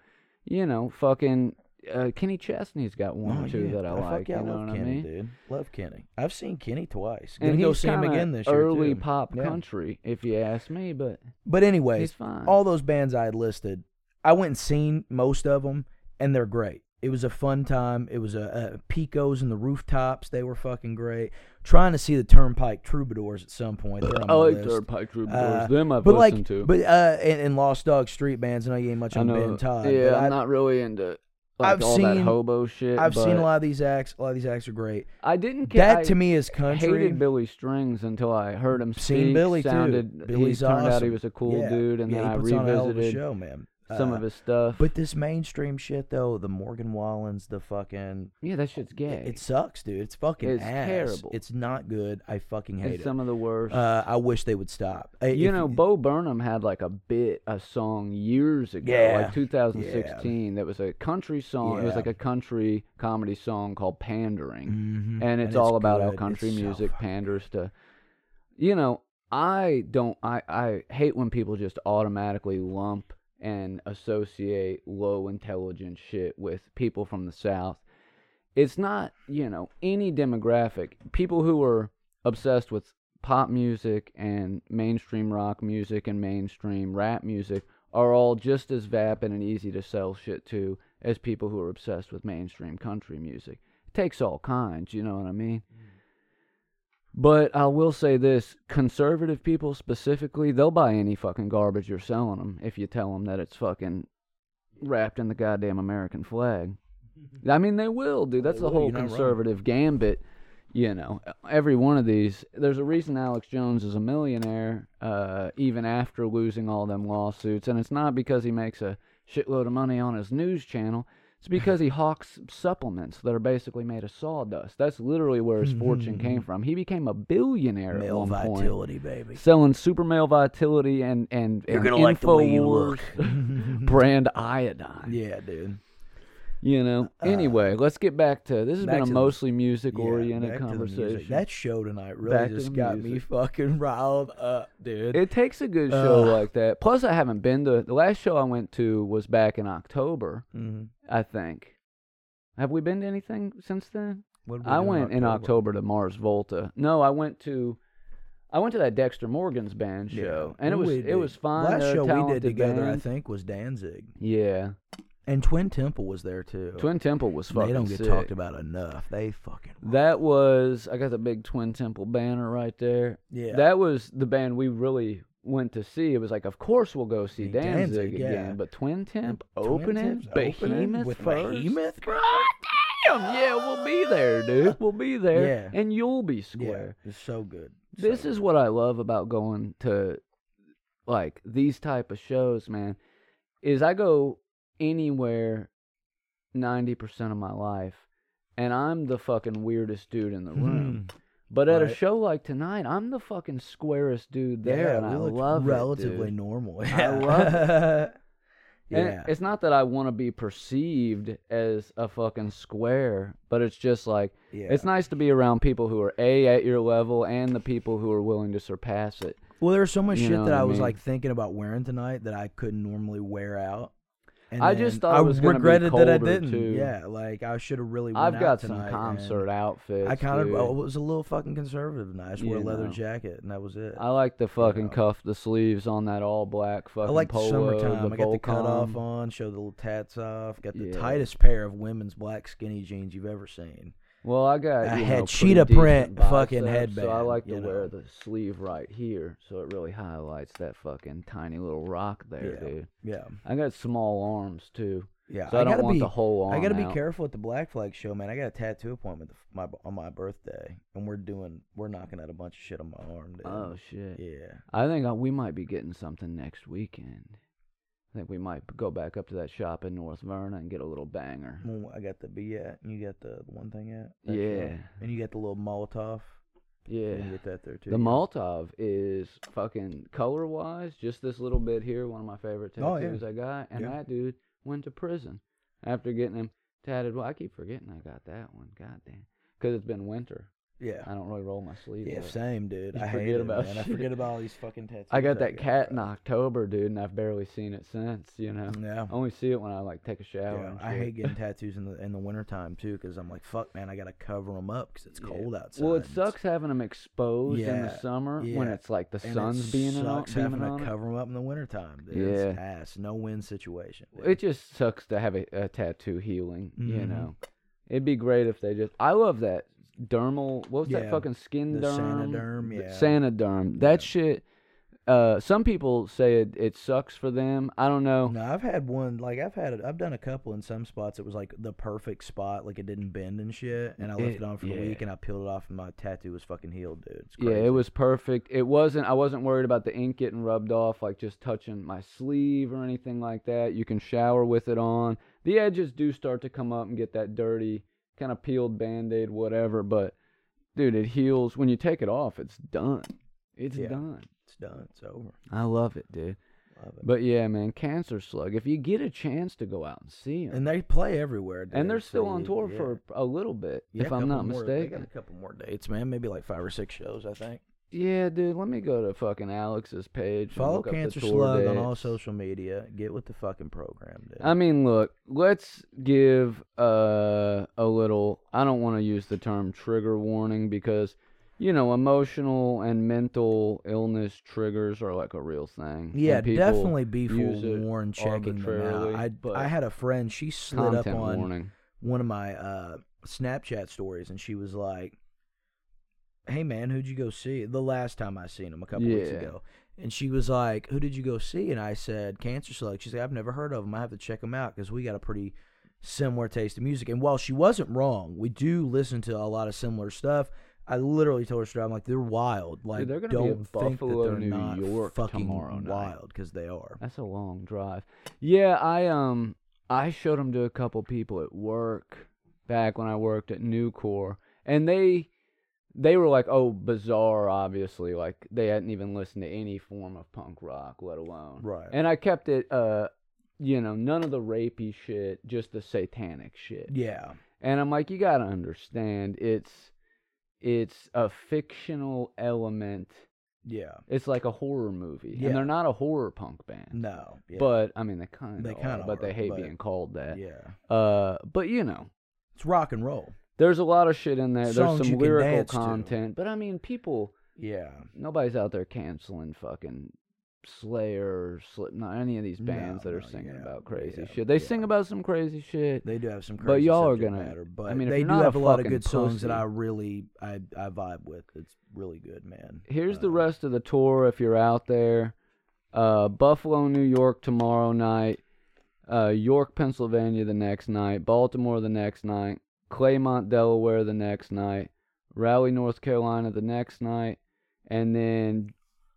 Speaker 1: Fucking Kenny Chesney's got one or two that I
Speaker 6: Fuck
Speaker 1: like.
Speaker 6: yeah,
Speaker 1: You know
Speaker 6: love
Speaker 1: what I
Speaker 6: Kenny,
Speaker 1: mean?
Speaker 6: dude. Love Kenny. I've seen Kenny twice.
Speaker 1: And
Speaker 6: Gonna go
Speaker 1: he's
Speaker 6: see him
Speaker 1: kinda
Speaker 6: again this year
Speaker 1: early
Speaker 6: too.
Speaker 1: pop
Speaker 6: Yeah.
Speaker 1: country, if you ask me. But
Speaker 6: Anyways,
Speaker 1: he's fine.
Speaker 6: all those bands I had listed, I went and seen most of them, and they're great. It was a fun time. It was Picos and the Rooftops. They were fucking great. Trying to see the Turnpike Troubadours at some point. They're on
Speaker 1: I
Speaker 6: my
Speaker 1: like
Speaker 6: list.
Speaker 1: Turnpike Troubadours. Them I've
Speaker 6: but
Speaker 1: listened to.
Speaker 6: and Lost Dog Street Bands. I know you ain't much
Speaker 1: I
Speaker 6: on
Speaker 1: know.
Speaker 6: Ben Todd.
Speaker 1: Yeah,
Speaker 6: but
Speaker 1: I'm not really into.
Speaker 6: I've
Speaker 1: all that
Speaker 6: seen-
Speaker 1: hobo shit.
Speaker 6: I've seen
Speaker 1: but
Speaker 6: a lot of these acts. A lot of these acts are great.
Speaker 1: I didn't
Speaker 6: That
Speaker 1: I
Speaker 6: to me is country.
Speaker 1: hated Billy Strings until I heard him speak.
Speaker 6: Seen Billy
Speaker 1: sounded,
Speaker 6: too. Billy's
Speaker 1: he turned out he
Speaker 6: awesome.
Speaker 1: was a cool
Speaker 6: Yeah.
Speaker 1: dude, and
Speaker 6: yeah,
Speaker 1: then
Speaker 6: he
Speaker 1: I
Speaker 6: puts on a hell of a
Speaker 1: revisited
Speaker 6: show, man.
Speaker 1: some of his stuff.
Speaker 6: But this mainstream shit though, the Morgan Wallens, the fucking
Speaker 1: yeah, that shit's gay.
Speaker 6: it sucks, dude. It's fucking
Speaker 1: It's
Speaker 6: ass.
Speaker 1: terrible.
Speaker 6: It's not good. I fucking hate
Speaker 1: It's
Speaker 6: it.
Speaker 1: some of the worst.
Speaker 6: I wish they would stop.
Speaker 1: You know, Bo Burnham had like a song years ago,
Speaker 6: Yeah.
Speaker 1: like 2016, that was a country song. It was
Speaker 6: Yeah.
Speaker 1: like a country comedy song called Pandering.
Speaker 6: Mhm.
Speaker 1: And it's all about how
Speaker 6: good.
Speaker 1: country
Speaker 6: It's so
Speaker 1: music
Speaker 6: fucking
Speaker 1: panders to, you know, I hate when people just automatically lump and associate low intelligence shit with people from the South. It's not, you know, any demographic. People who are obsessed with pop music and mainstream rock music and mainstream rap music are all just as vapid and easy to sell shit to as people who are obsessed with mainstream country music. It takes all kinds, you know what I mean? But I will say this, conservative people specifically, they'll buy any fucking garbage you're selling them if you tell them that it's fucking wrapped in the goddamn American flag. I mean, they will, dude. That's
Speaker 6: They
Speaker 1: the
Speaker 6: will,
Speaker 1: whole
Speaker 6: you're not wrong.
Speaker 1: conservative gambit. You know, every one of these, there's a reason Alex Jones is a millionaire, even after losing all them lawsuits. And it's not because he makes a shitload of money on his news channel. It's because he hawks supplements that are basically made of sawdust. That's literally where his fortune came from. He became a billionaire
Speaker 6: Male
Speaker 1: at one point,
Speaker 6: vitality, baby.
Speaker 1: selling super male vitality and
Speaker 6: You're gonna like the way you
Speaker 1: InfoWars
Speaker 6: look.
Speaker 1: brand iodine.
Speaker 6: Yeah, dude.
Speaker 1: You know. Anyway, let's get back to this. Has
Speaker 6: back
Speaker 1: been a
Speaker 6: to the-
Speaker 1: mostly music
Speaker 6: Yeah,
Speaker 1: oriented
Speaker 6: back to the music.
Speaker 1: conversation.
Speaker 6: That show tonight really
Speaker 1: Back to
Speaker 6: just
Speaker 1: the
Speaker 6: got me
Speaker 1: music.
Speaker 6: fucking riled up, dude.
Speaker 1: It takes a good show like that. Plus, I haven't been to the last show I went to was back in October,
Speaker 6: Mhm.
Speaker 1: I think. Have we been to anything since then?
Speaker 6: What did we
Speaker 1: I
Speaker 6: do
Speaker 1: went in October to Mars Volta. No, I went to that Dexter Morgan's band show, and it was fine.
Speaker 6: Last
Speaker 1: They're a
Speaker 6: show we did
Speaker 1: talented
Speaker 6: together, I
Speaker 1: band.
Speaker 6: think, was Danzig,
Speaker 1: Yeah,
Speaker 6: and Twin Temple was there too.
Speaker 1: Twin Temple was fucking
Speaker 6: They don't get
Speaker 1: sick.
Speaker 6: talked about enough. They fucking
Speaker 1: That was, I got the big Twin Temple banner right there.
Speaker 6: yeah.
Speaker 1: That was the band we really went to see. It was like, of course we'll go see Danzig
Speaker 6: yeah.
Speaker 1: again, but Twin Temp
Speaker 6: Twin
Speaker 1: opening,
Speaker 6: Temp's opening
Speaker 1: Behemoth
Speaker 6: with
Speaker 1: first?
Speaker 6: Behemoth, bro.
Speaker 1: Damn, yeah, we'll be there, dude. We'll be there,
Speaker 6: Yeah.
Speaker 1: and you'll be
Speaker 6: Yeah,
Speaker 1: square.
Speaker 6: it's so good.
Speaker 1: This is what I love about going to, like, these type of shows, man, is I go anywhere 90% of my life, and I'm the fucking weirdest dude in the room. But at a
Speaker 6: Right.
Speaker 1: show like tonight, I'm the fucking squarest dude there,
Speaker 6: yeah,
Speaker 1: and
Speaker 6: we
Speaker 1: I
Speaker 6: look
Speaker 1: love
Speaker 6: relatively
Speaker 1: it, dude.
Speaker 6: normal.
Speaker 1: I love
Speaker 6: it.
Speaker 1: And
Speaker 6: yeah,
Speaker 1: it's not that I want to be perceived as a fucking square, but it's just like,
Speaker 6: yeah.
Speaker 1: it's nice to be around people who are at your level and the people who are willing to surpass it.
Speaker 6: Well, there was so much
Speaker 1: You
Speaker 6: shit
Speaker 1: know
Speaker 6: that
Speaker 1: what I
Speaker 6: I was
Speaker 1: mean?
Speaker 6: like thinking about wearing tonight that I couldn't normally wear out. And
Speaker 1: I
Speaker 6: then
Speaker 1: just thought it was gonna be
Speaker 6: regretted that I
Speaker 1: colder,
Speaker 6: didn't.
Speaker 1: too.
Speaker 6: Yeah, like I should have really. Went
Speaker 1: I've
Speaker 6: out
Speaker 1: got some
Speaker 6: tonight,
Speaker 1: concert
Speaker 6: and
Speaker 1: outfits.
Speaker 6: I kind of
Speaker 1: dude.
Speaker 6: was a little fucking conservative tonight. I just wore a
Speaker 1: You
Speaker 6: leather
Speaker 1: know.
Speaker 6: jacket, and that was it.
Speaker 1: I like to fucking
Speaker 6: know.
Speaker 1: cuff the sleeves on that all black fucking
Speaker 6: I like the
Speaker 1: polo.
Speaker 6: summertime.
Speaker 1: The
Speaker 6: I got the cutoff
Speaker 1: Volcom.
Speaker 6: on, show the little tats off. Got the
Speaker 1: Yeah.
Speaker 6: tightest pair of women's black skinny jeans you've ever seen.
Speaker 1: Well, I got
Speaker 6: I
Speaker 1: you
Speaker 6: had
Speaker 1: know,
Speaker 6: cheetah
Speaker 1: pretty
Speaker 6: print
Speaker 1: decent
Speaker 6: fucking
Speaker 1: biceps, so I
Speaker 6: headband,
Speaker 1: like to
Speaker 6: you
Speaker 1: wear
Speaker 6: know.
Speaker 1: the sleeve right here, so it really highlights that fucking tiny little rock there,
Speaker 6: Yeah.
Speaker 1: dude.
Speaker 6: Yeah,
Speaker 1: I got small arms too,
Speaker 6: yeah.
Speaker 1: so I don't
Speaker 6: gotta
Speaker 1: want
Speaker 6: be,
Speaker 1: the whole arm.
Speaker 6: I gotta be
Speaker 1: out.
Speaker 6: careful at the Black Flag show, man. I got a tattoo appointment on my birthday, and we're knocking out a bunch of shit on my arm, dude.
Speaker 1: Oh shit!
Speaker 6: Yeah.
Speaker 1: I think we might be getting something next weekend. I think we might go back up to that shop in North Verna and get a little banger.
Speaker 6: Well, I got the B at, and you got the one thing at. that
Speaker 1: Yeah.
Speaker 6: show? And you got the little Molotov.
Speaker 1: Yeah.
Speaker 6: You can get that there too.
Speaker 1: The
Speaker 6: yeah.
Speaker 1: Molotov is fucking color wise, just this little bit here, one of my favorite
Speaker 6: Oh, yeah.
Speaker 1: tattoos I got. And
Speaker 6: Yeah.
Speaker 1: that dude went to prison after getting him tatted. Well, I keep forgetting I got that one. Goddamn. Because it's been winter.
Speaker 6: Yeah.
Speaker 1: I don't really roll my sleeves
Speaker 6: Yeah,
Speaker 1: up.
Speaker 6: same, dude.
Speaker 1: You
Speaker 6: I
Speaker 1: forget
Speaker 6: hate it,
Speaker 1: about
Speaker 6: man. I
Speaker 1: shit.
Speaker 6: forget about all these fucking tattoos.
Speaker 1: I got that cat in
Speaker 6: bro.
Speaker 1: October, dude, and I've barely seen it since, you know.
Speaker 6: Yeah.
Speaker 1: I only see it when I, like, take a shower.
Speaker 6: Yeah,
Speaker 1: and
Speaker 6: I
Speaker 1: shit.
Speaker 6: hate getting tattoos in the wintertime too, because I'm like, fuck, man, I gotta cover them up because it's
Speaker 1: Yeah.
Speaker 6: cold outside.
Speaker 1: Well, it sucks having them exposed in the
Speaker 6: Yeah,
Speaker 1: summer when
Speaker 6: yeah.
Speaker 1: it's like the
Speaker 6: And
Speaker 1: sun's
Speaker 6: it
Speaker 1: beaming
Speaker 6: sucks
Speaker 1: beaming
Speaker 6: having
Speaker 1: on
Speaker 6: to
Speaker 1: it.
Speaker 6: cover them up in the wintertime. Dude.
Speaker 1: Yeah.
Speaker 6: It's ass, no win situation. Dude.
Speaker 1: It just sucks to have a tattoo healing, you
Speaker 6: Mhm.
Speaker 1: know. It'd be great if they just. I love that dermal. What was that
Speaker 6: Yeah,
Speaker 1: fucking skin
Speaker 6: the
Speaker 1: derm?
Speaker 6: Sanoderm,
Speaker 1: The
Speaker 6: yeah.
Speaker 1: Sanoderm. That shit. some people say it sucks for them. I don't know.
Speaker 6: No, I've had one. Like I've done a couple in some spots. It was like the perfect spot. Like it didn't bend and shit. And I left it on for a week, and I peeled it off, and my tattoo was fucking healed, dude. It's crazy.
Speaker 1: Yeah, it was perfect. I wasn't worried about the ink getting rubbed off, like just touching my sleeve or anything like that. You can shower with it on. The edges do start to come up and get that dirty, kind of peeled Band-Aid, whatever. But, dude, it heals. When you take it off, it's done. It's done.
Speaker 6: It's done. It's over.
Speaker 1: I love it, dude.
Speaker 6: Love it.
Speaker 1: But, yeah, man, Cancer Slug, if you get a chance to go out and see them.
Speaker 6: And they play everywhere, dude.
Speaker 1: And they're still on tour for a little bit, if I'm not mistaken.
Speaker 6: They got a couple more dates, man. Maybe like 5 or 6 shows, I think.
Speaker 1: Yeah, dude, let me go to fucking Alex's page.
Speaker 6: Follow
Speaker 1: and look
Speaker 6: Cancer
Speaker 1: up the tour
Speaker 6: Slug on
Speaker 1: dates.
Speaker 6: all social media. Get with the fucking program, dude.
Speaker 1: I mean, look, let's give a little, I don't want to use the term trigger warning because, you know, emotional and mental illness triggers are like a real thing.
Speaker 6: Yeah,
Speaker 1: and people
Speaker 6: definitely be
Speaker 1: use it
Speaker 6: forewarned checking them
Speaker 1: arbitrarily,
Speaker 6: out.
Speaker 1: but
Speaker 6: I had a friend, she slid up
Speaker 1: content
Speaker 6: on
Speaker 1: warning.
Speaker 6: one of my Snapchat stories, and she was like, hey, man, who'd you go see? The last time I seen him a couple weeks ago. And she was like, who did you go see? And I said, Cancer Slug. She's like, I've never heard of him. I have to check him out because we got a pretty similar taste in music. And while she wasn't wrong, we do listen to a lot of similar stuff. I literally told her straight, I'm like, they're wild. Like,
Speaker 1: Dude, they're gonna be
Speaker 6: don't
Speaker 1: in
Speaker 6: think
Speaker 1: Buffalo,
Speaker 6: that they're
Speaker 1: New
Speaker 6: not
Speaker 1: York
Speaker 6: fucking
Speaker 1: tomorrow night.
Speaker 6: wild, because they are.
Speaker 1: That's a long drive. Yeah, I showed them to a couple people at work back when I worked at Nucor, and they were like, oh, bizarre, obviously. Like, they hadn't even listened to any form of punk rock, let alone.
Speaker 6: Right.
Speaker 1: And I kept it, you know, none of the rapey shit, just the satanic shit.
Speaker 6: Yeah.
Speaker 1: And I'm like, you gotta understand, it's a fictional element.
Speaker 6: Yeah.
Speaker 1: It's like a horror movie.
Speaker 6: Yeah.
Speaker 1: And they're not a horror punk band.
Speaker 6: No. Yeah.
Speaker 1: But, I mean, they kind
Speaker 6: They
Speaker 1: of
Speaker 6: kinda
Speaker 1: are, but they
Speaker 6: are,
Speaker 1: hate
Speaker 6: but-
Speaker 1: being called that.
Speaker 6: yeah.
Speaker 1: But, you know.
Speaker 6: It's rock and roll.
Speaker 1: There's a lot of shit in there.
Speaker 6: Songs
Speaker 1: There's
Speaker 6: you
Speaker 1: some
Speaker 6: can
Speaker 1: lyrical
Speaker 6: dance to.
Speaker 1: content. But, I mean, people,
Speaker 6: Yeah.
Speaker 1: nobody's out there canceling fucking Slayer or Slipknot, any of these bands that are singing about crazy shit. They sing about some crazy shit.
Speaker 6: They do have some crazy
Speaker 1: But y'all are
Speaker 6: subject
Speaker 1: gonna-
Speaker 6: matter, but
Speaker 1: I mean, if
Speaker 6: they
Speaker 1: you're
Speaker 6: do
Speaker 1: not
Speaker 6: have
Speaker 1: a
Speaker 6: a lot of
Speaker 1: fucking
Speaker 6: good songs that
Speaker 1: pussy-
Speaker 6: I really I vibe with. It's really good, man.
Speaker 1: Here's the rest of the tour if you're out there. Buffalo, New York tomorrow night. York, Pennsylvania the next night. Baltimore the next night. Claymont, Delaware the next night. Raleigh, North Carolina the next night. And then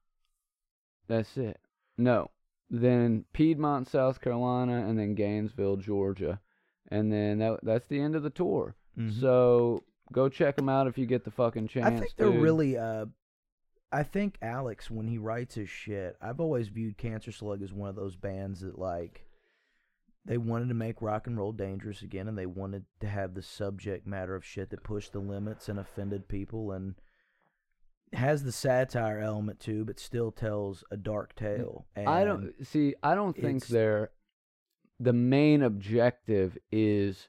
Speaker 1: that's it. No. Then Piedmont, South Carolina, and then Gainesville, Georgia. And then that's the end of the tour.
Speaker 6: Mhm.
Speaker 1: So go check them out if you get the fucking chance.
Speaker 6: I think they're
Speaker 1: dude.
Speaker 6: really. I think Alex, when he writes his shit, I've always viewed Cancer Slug as one of those bands that like they wanted to make rock and roll dangerous again, and they wanted to have the subject matter of shit that pushed the limits and offended people, and has the satire element too, but still tells a dark tale. And
Speaker 1: I don't think
Speaker 6: it's-
Speaker 1: the main objective is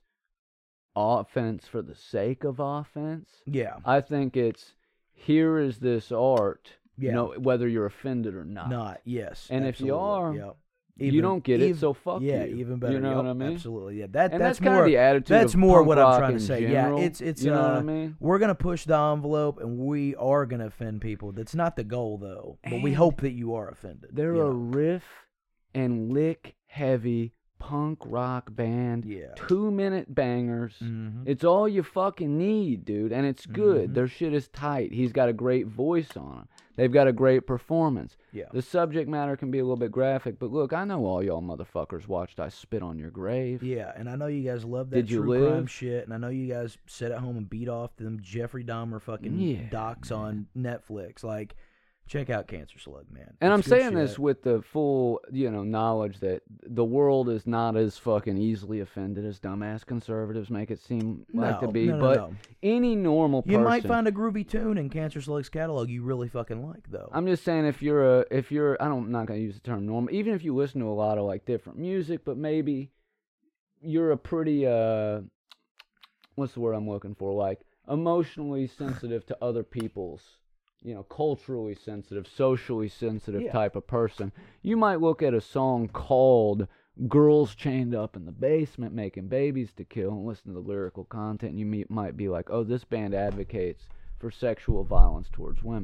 Speaker 1: offense for the sake of offense.
Speaker 6: Yeah.
Speaker 1: I think it's here is this art,
Speaker 6: Yeah.
Speaker 1: you know, whether you're offended or not.
Speaker 6: Not, yes.
Speaker 1: And if you
Speaker 6: absolutely,
Speaker 1: are,
Speaker 6: yep.
Speaker 1: you don't get it, so fuck
Speaker 6: yeah,
Speaker 1: you.
Speaker 6: even better.
Speaker 1: You know
Speaker 6: Yep,
Speaker 1: what I mean?
Speaker 6: Absolutely, yeah.
Speaker 1: And
Speaker 6: That's
Speaker 1: kind
Speaker 6: more
Speaker 1: of the attitude
Speaker 6: That's
Speaker 1: of
Speaker 6: more
Speaker 1: punk
Speaker 6: what I'm
Speaker 1: rock
Speaker 6: trying to
Speaker 1: in
Speaker 6: say.
Speaker 1: general.
Speaker 6: Yeah, it's
Speaker 1: you know what I mean?
Speaker 6: we're gonna push the envelope, and we are gonna offend people. That's not the goal, though. But we
Speaker 1: And
Speaker 6: hope that you are offended.
Speaker 1: They're
Speaker 6: you
Speaker 1: a
Speaker 6: know?
Speaker 1: riff and lick heavy punk rock band.
Speaker 6: Yeah.
Speaker 1: 2-minute bangers.
Speaker 6: Mhm.
Speaker 1: It's all you fucking need, dude, and it's good.
Speaker 6: Mhm.
Speaker 1: Their shit is tight. He's got a great voice on him. They've got a great performance.
Speaker 6: Yeah.
Speaker 1: The subject matter can be a little bit graphic, but look, I know all y'all motherfuckers watched I Spit on Your Grave.
Speaker 6: Yeah, and I know you guys love that
Speaker 1: Did you
Speaker 6: true crime
Speaker 1: live?
Speaker 6: shit, and I know you guys sit at home and beat off them Jeffrey Dahmer fucking
Speaker 1: Yeah,
Speaker 6: docs on Netflix. Like, check out Cancer Slug, man.
Speaker 1: And I'm
Speaker 6: It's good
Speaker 1: saying this
Speaker 6: shit.
Speaker 1: with the full, knowledge that the world is not as fucking easily offended as dumbass conservatives make it seem like to be.
Speaker 6: No,
Speaker 1: but
Speaker 6: no.
Speaker 1: any normal person,
Speaker 6: You might find a groovy tune in Cancer Slug's catalog you really fucking like, though.
Speaker 1: I'm just saying if you're I'm not gonna use the term normal. Even if you listen to a lot of like different music, but maybe you're a pretty what's the word I'm looking for? Like emotionally sensitive to other people's, culturally sensitive, socially sensitive
Speaker 6: Yeah.
Speaker 1: type of person. You might look at a song called Girls Chained Up in the Basement Making Babies to Kill and listen to the lyrical content, and you might be like, oh, this band advocates for sexual violence towards women.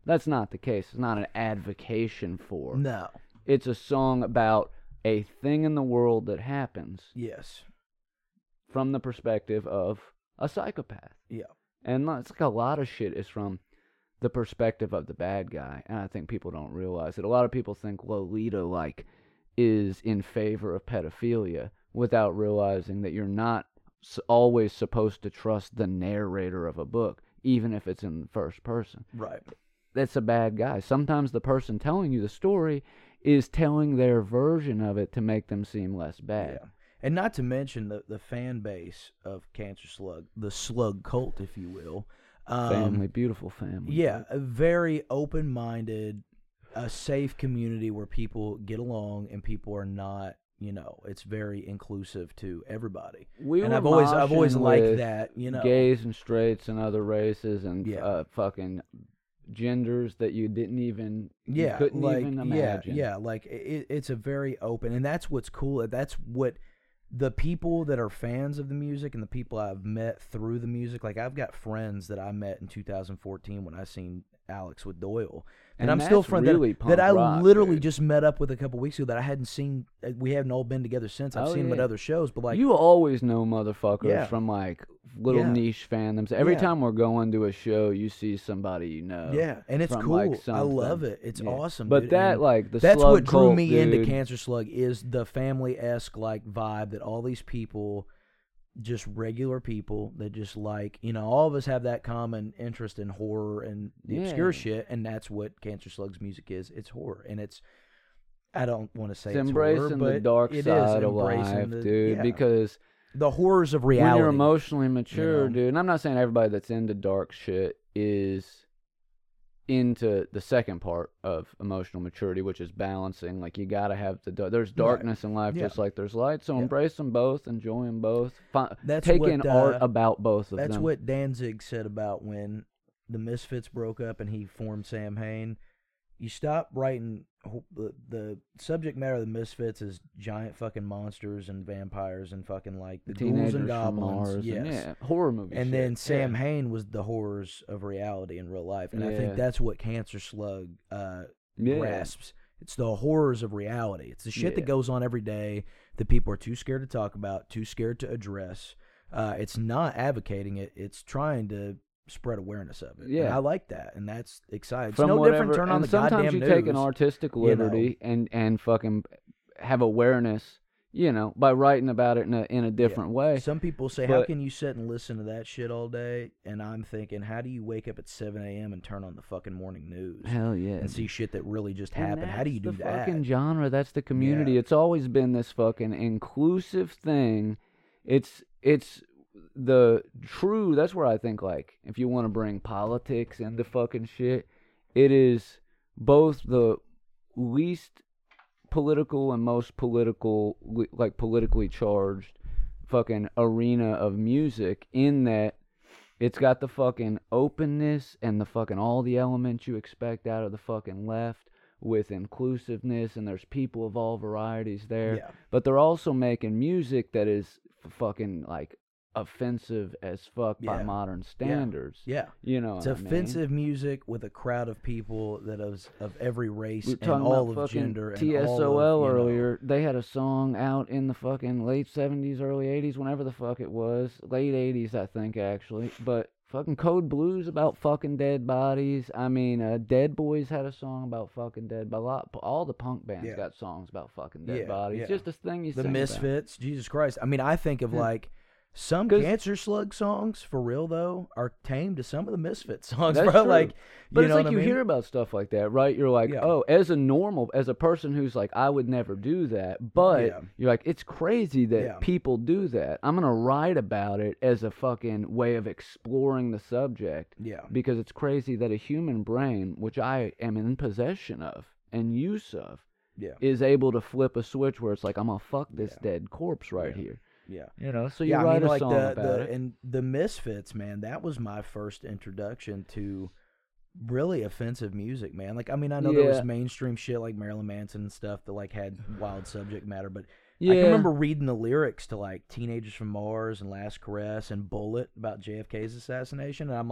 Speaker 1: That's not the case. It's not an advocation for.
Speaker 6: No.
Speaker 1: It's a song about a thing in the world that happens
Speaker 6: Yes.
Speaker 1: from the perspective of a psychopath.
Speaker 6: Yeah.
Speaker 1: And it's like a lot of shit is from the perspective of the bad guy, and I think people don't realize it. A lot of people think Lolita, like, is in favor of pedophilia without realizing that you're not always supposed to trust the narrator of a book, even if it's in the first person.
Speaker 6: Right.
Speaker 1: That's a bad guy. Sometimes the person telling you the story is telling their version of it to make them seem less bad.
Speaker 6: Yeah. And not to mention the fan base of Cancer Slug, the slug cult, if you will.
Speaker 1: Family, beautiful family.
Speaker 6: Yeah, a very open-minded, a safe community where people get along and people are not, it's very inclusive to everybody.
Speaker 1: And
Speaker 6: I've always liked that,
Speaker 1: gays and straights and other races and
Speaker 6: Yeah.
Speaker 1: fucking genders that you didn't even you
Speaker 6: Yeah,
Speaker 1: couldn't even imagine.
Speaker 6: Yeah, like it's a very open, and that's what's cool. That's what the people that are fans of the music and the people I've met through the music, like I've got friends that I met in 2014 when I seen Alex with Doyle. And I'm still
Speaker 1: that's
Speaker 6: friends
Speaker 1: really
Speaker 6: that I
Speaker 1: punk rock,
Speaker 6: literally
Speaker 1: dude.
Speaker 6: just met up with a couple weeks ago that I hadn't seen. We haven't all been together since. I've
Speaker 1: Oh,
Speaker 6: seen them at
Speaker 1: yeah.
Speaker 6: other shows, but like
Speaker 1: You always know motherfuckers
Speaker 6: Yeah.
Speaker 1: from like little
Speaker 6: Yeah.
Speaker 1: niche fandoms. Every
Speaker 6: Yeah.
Speaker 1: time we're going to a show, you see somebody you know.
Speaker 6: yeah, and it's
Speaker 1: from,
Speaker 6: cool.
Speaker 1: like,
Speaker 6: I
Speaker 1: something.
Speaker 6: love it. It's
Speaker 1: Yeah.
Speaker 6: awesome.
Speaker 1: But
Speaker 6: dude.
Speaker 1: that
Speaker 6: And
Speaker 1: like the
Speaker 6: that's
Speaker 1: slug
Speaker 6: what drew
Speaker 1: cult,
Speaker 6: me into
Speaker 1: dude.
Speaker 6: Cancer Slug is the family-esque like vibe that all these people, just regular people that just like, all of us have that common interest in horror and the obscure
Speaker 1: Yeah.
Speaker 6: shit, and that's what Cancer Slug's music is. It's horror, and I don't want to say
Speaker 1: It's
Speaker 6: it's horror,
Speaker 1: embracing
Speaker 6: but
Speaker 1: the dark
Speaker 6: it is
Speaker 1: side of
Speaker 6: embracing
Speaker 1: life,
Speaker 6: the-
Speaker 1: dude.
Speaker 6: yeah.
Speaker 1: Because
Speaker 6: the horrors of
Speaker 1: when
Speaker 6: reality.
Speaker 1: you're emotionally mature,
Speaker 6: know?
Speaker 1: dude, and I'm not saying everybody that's into dark shit is into the second part of emotional maturity, which is balancing. Like, you gotta have there's darkness in life
Speaker 6: Yeah.
Speaker 1: just like there's light, so
Speaker 6: Yeah.
Speaker 1: embrace them both, enjoy them both.
Speaker 6: That's
Speaker 1: Take
Speaker 6: what,
Speaker 1: in art about both of
Speaker 6: That's
Speaker 1: them.
Speaker 6: what Danzig said about when the Misfits broke up and he formed Sam Hain. You stop writing the subject matter of the Misfits is giant fucking monsters and vampires and fucking like the ghouls
Speaker 1: Teenagers
Speaker 6: and
Speaker 1: from
Speaker 6: goblins.
Speaker 1: Mars,
Speaker 6: Yes.
Speaker 1: and yeah, horror movies.
Speaker 6: And then Sam Hain was the horrors of reality in real life. And I
Speaker 1: Yeah.
Speaker 6: think that's what Cancer Slug
Speaker 1: Yeah.
Speaker 6: grasps. It's the horrors of reality. It's the shit that
Speaker 1: Yeah.
Speaker 6: goes on every day that people are too scared to talk about, too scared to address. It's not advocating it. It's trying to spread awareness of it. And
Speaker 1: Yeah.
Speaker 6: I like that. And that's exciting. It's
Speaker 1: From
Speaker 6: no
Speaker 1: whatever,
Speaker 6: different turn on
Speaker 1: and
Speaker 6: the
Speaker 1: sometimes
Speaker 6: goddamn
Speaker 1: you
Speaker 6: news.
Speaker 1: take an artistic
Speaker 6: you know.
Speaker 1: liberty and fucking have awareness, by writing about it in a different way.
Speaker 6: Some people say, how
Speaker 1: But-
Speaker 6: can you sit and listen to that shit all day? And I'm thinking, how do you wake up at 7 a.m. and turn on the fucking morning news
Speaker 1: Hell yeah.
Speaker 6: and see shit that really just
Speaker 1: And
Speaker 6: happened? How do you do
Speaker 1: that's the
Speaker 6: that?
Speaker 1: fucking genre. That's the community.
Speaker 6: Yeah.
Speaker 1: It's always been this fucking inclusive thing. It's the true. That's where I think, like, if you want to bring politics into fucking shit, it is both the least political and most politically charged fucking arena of music, in that it's got the fucking openness and the fucking all the elements you expect out of the fucking left, with inclusiveness, and there's people of all varieties there.
Speaker 6: Yeah.
Speaker 1: But they're also making music that is fucking like offensive as fuck by
Speaker 6: Yeah.
Speaker 1: modern standards.
Speaker 6: Yeah.
Speaker 1: You know
Speaker 6: It's
Speaker 1: what I mean?
Speaker 6: offensive music with a crowd of people that is of every race
Speaker 1: We were
Speaker 6: and
Speaker 1: talking
Speaker 6: all
Speaker 1: about
Speaker 6: of
Speaker 1: fucking
Speaker 6: gender and
Speaker 1: TSOL
Speaker 6: all of,
Speaker 1: earlier. They had a song out in the fucking late 70s, early 80s, whenever the fuck it was. Late 80s, I think, actually. But fucking Code Blues about fucking dead bodies. I mean, Dead Boys had a song about fucking dead bodies. All the punk bands
Speaker 6: Yeah.
Speaker 1: got songs about fucking dead
Speaker 6: Yeah,
Speaker 1: bodies.
Speaker 6: yeah.
Speaker 1: Just this thing you
Speaker 6: The
Speaker 1: sing
Speaker 6: Misfits, Jesus Christ. I mean, I think of
Speaker 1: Yeah.
Speaker 6: like some
Speaker 1: 'Cause-
Speaker 6: Cancer Slug songs, for real though, are tame to some of the Misfits songs,
Speaker 1: That's
Speaker 6: bro.
Speaker 1: true.
Speaker 6: Like,
Speaker 1: But
Speaker 6: you
Speaker 1: it's
Speaker 6: know
Speaker 1: like
Speaker 6: what
Speaker 1: you
Speaker 6: I mean?
Speaker 1: hear about stuff like that, right? You're like,
Speaker 6: Yeah.
Speaker 1: oh, as a person who's like, I would never do that. But
Speaker 6: Yeah.
Speaker 1: you're like, it's crazy that
Speaker 6: Yeah.
Speaker 1: people do that. I'm going to write about it as a fucking way of exploring the subject.
Speaker 6: Yeah.
Speaker 1: Because it's crazy that a human brain, which I am in possession of and use of,
Speaker 6: Yeah.
Speaker 1: is able to flip a switch where it's like, I'm going to fuck this
Speaker 6: Yeah.
Speaker 1: dead corpse right here.
Speaker 6: Yeah.
Speaker 1: So you
Speaker 6: Yeah,
Speaker 1: write
Speaker 6: I mean,
Speaker 1: a
Speaker 6: like
Speaker 1: song about it.
Speaker 6: and the Misfits, man, that was my first introduction to really offensive music, man. Like, I mean, I know there
Speaker 1: Yeah.
Speaker 6: was mainstream shit like Marilyn Manson and stuff that like had wild subject matter, but I
Speaker 1: Yeah.
Speaker 6: can remember reading the lyrics to like Teenagers from Mars and Last Caress and Bullet about JFK's assassination, and I'm like,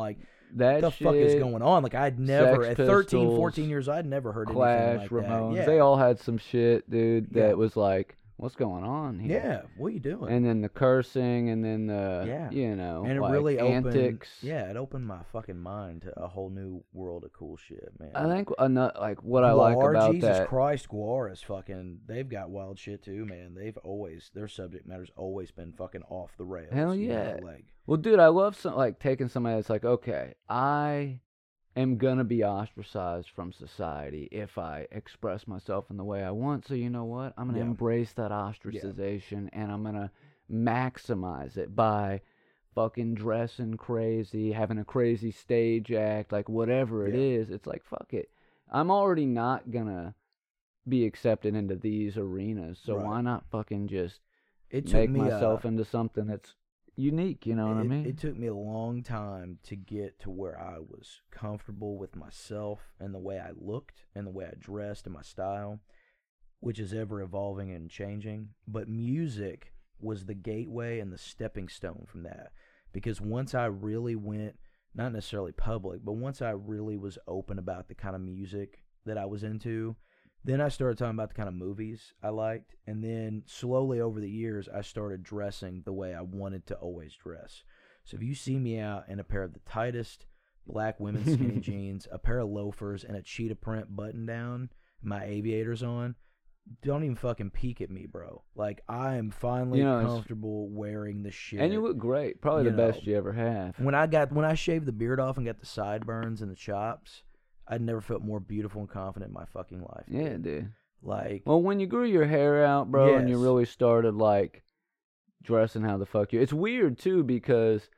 Speaker 1: that
Speaker 6: the fuck is
Speaker 1: shit,
Speaker 6: going on? Like, I'd never,
Speaker 1: Sex
Speaker 6: at 13,
Speaker 1: Pistols,
Speaker 6: 14 years, I'd never heard
Speaker 1: Clash,
Speaker 6: anything like
Speaker 1: Ramones,
Speaker 6: that. Yeah.
Speaker 1: they all had some shit, dude, that
Speaker 6: Yeah.
Speaker 1: was like, what's going on here?
Speaker 6: Yeah, what are you doing?
Speaker 1: And then the cursing, and then the,
Speaker 6: Yeah.
Speaker 1: you know,
Speaker 6: And it
Speaker 1: like
Speaker 6: really
Speaker 1: antics.
Speaker 6: it opened my fucking mind to a whole new world of cool shit, man.
Speaker 1: I think like what I like about
Speaker 6: Jesus
Speaker 1: that.
Speaker 6: Christ, Guar is fucking. They've got wild shit too, man. Their subject matter's always been fucking off the rails.
Speaker 1: Hell
Speaker 6: you know,
Speaker 1: yeah.
Speaker 6: like,
Speaker 1: Well, dude, I love taking somebody that's like, okay, I am gonna be ostracized from society if I express myself in the way I want. So you know what? I'm gonna
Speaker 6: Yeah.
Speaker 1: embrace that ostracization, and I'm gonna maximize it by fucking dressing crazy, having a crazy stage act, like whatever it is. It's like, fuck it. I'm already not gonna be accepted into these arenas, so
Speaker 6: Right.
Speaker 1: why not fucking just
Speaker 6: it took
Speaker 1: make
Speaker 6: me
Speaker 1: myself into something that's unique, you know what I mean?
Speaker 6: It took me a long time to get to where I was comfortable with myself and the way I looked and the way I dressed and my style, which is ever evolving and changing. But music was the gateway and the stepping stone from that. Because once I really went, not necessarily public, but once I really was open about the kind of music that I was into, then I started talking about the kind of movies I liked. And then slowly over the years, I started dressing the way I wanted to always dress. So if you see me out in a pair of the tightest black women's skinny jeans, a pair of loafers, and a cheetah print button down, my aviators on, don't even fucking peek at me, bro. Like, I am finally comfortable wearing the shit.
Speaker 1: And you look great. Probably the best you ever have.
Speaker 6: When I shaved the beard off and got the sideburns and the chops, I'd never felt more beautiful and confident in my fucking life.
Speaker 1: Yeah, dude.
Speaker 6: Like,
Speaker 1: well, when you grew your hair out, bro, and you really started like dressing how the fuck you. It's weird too because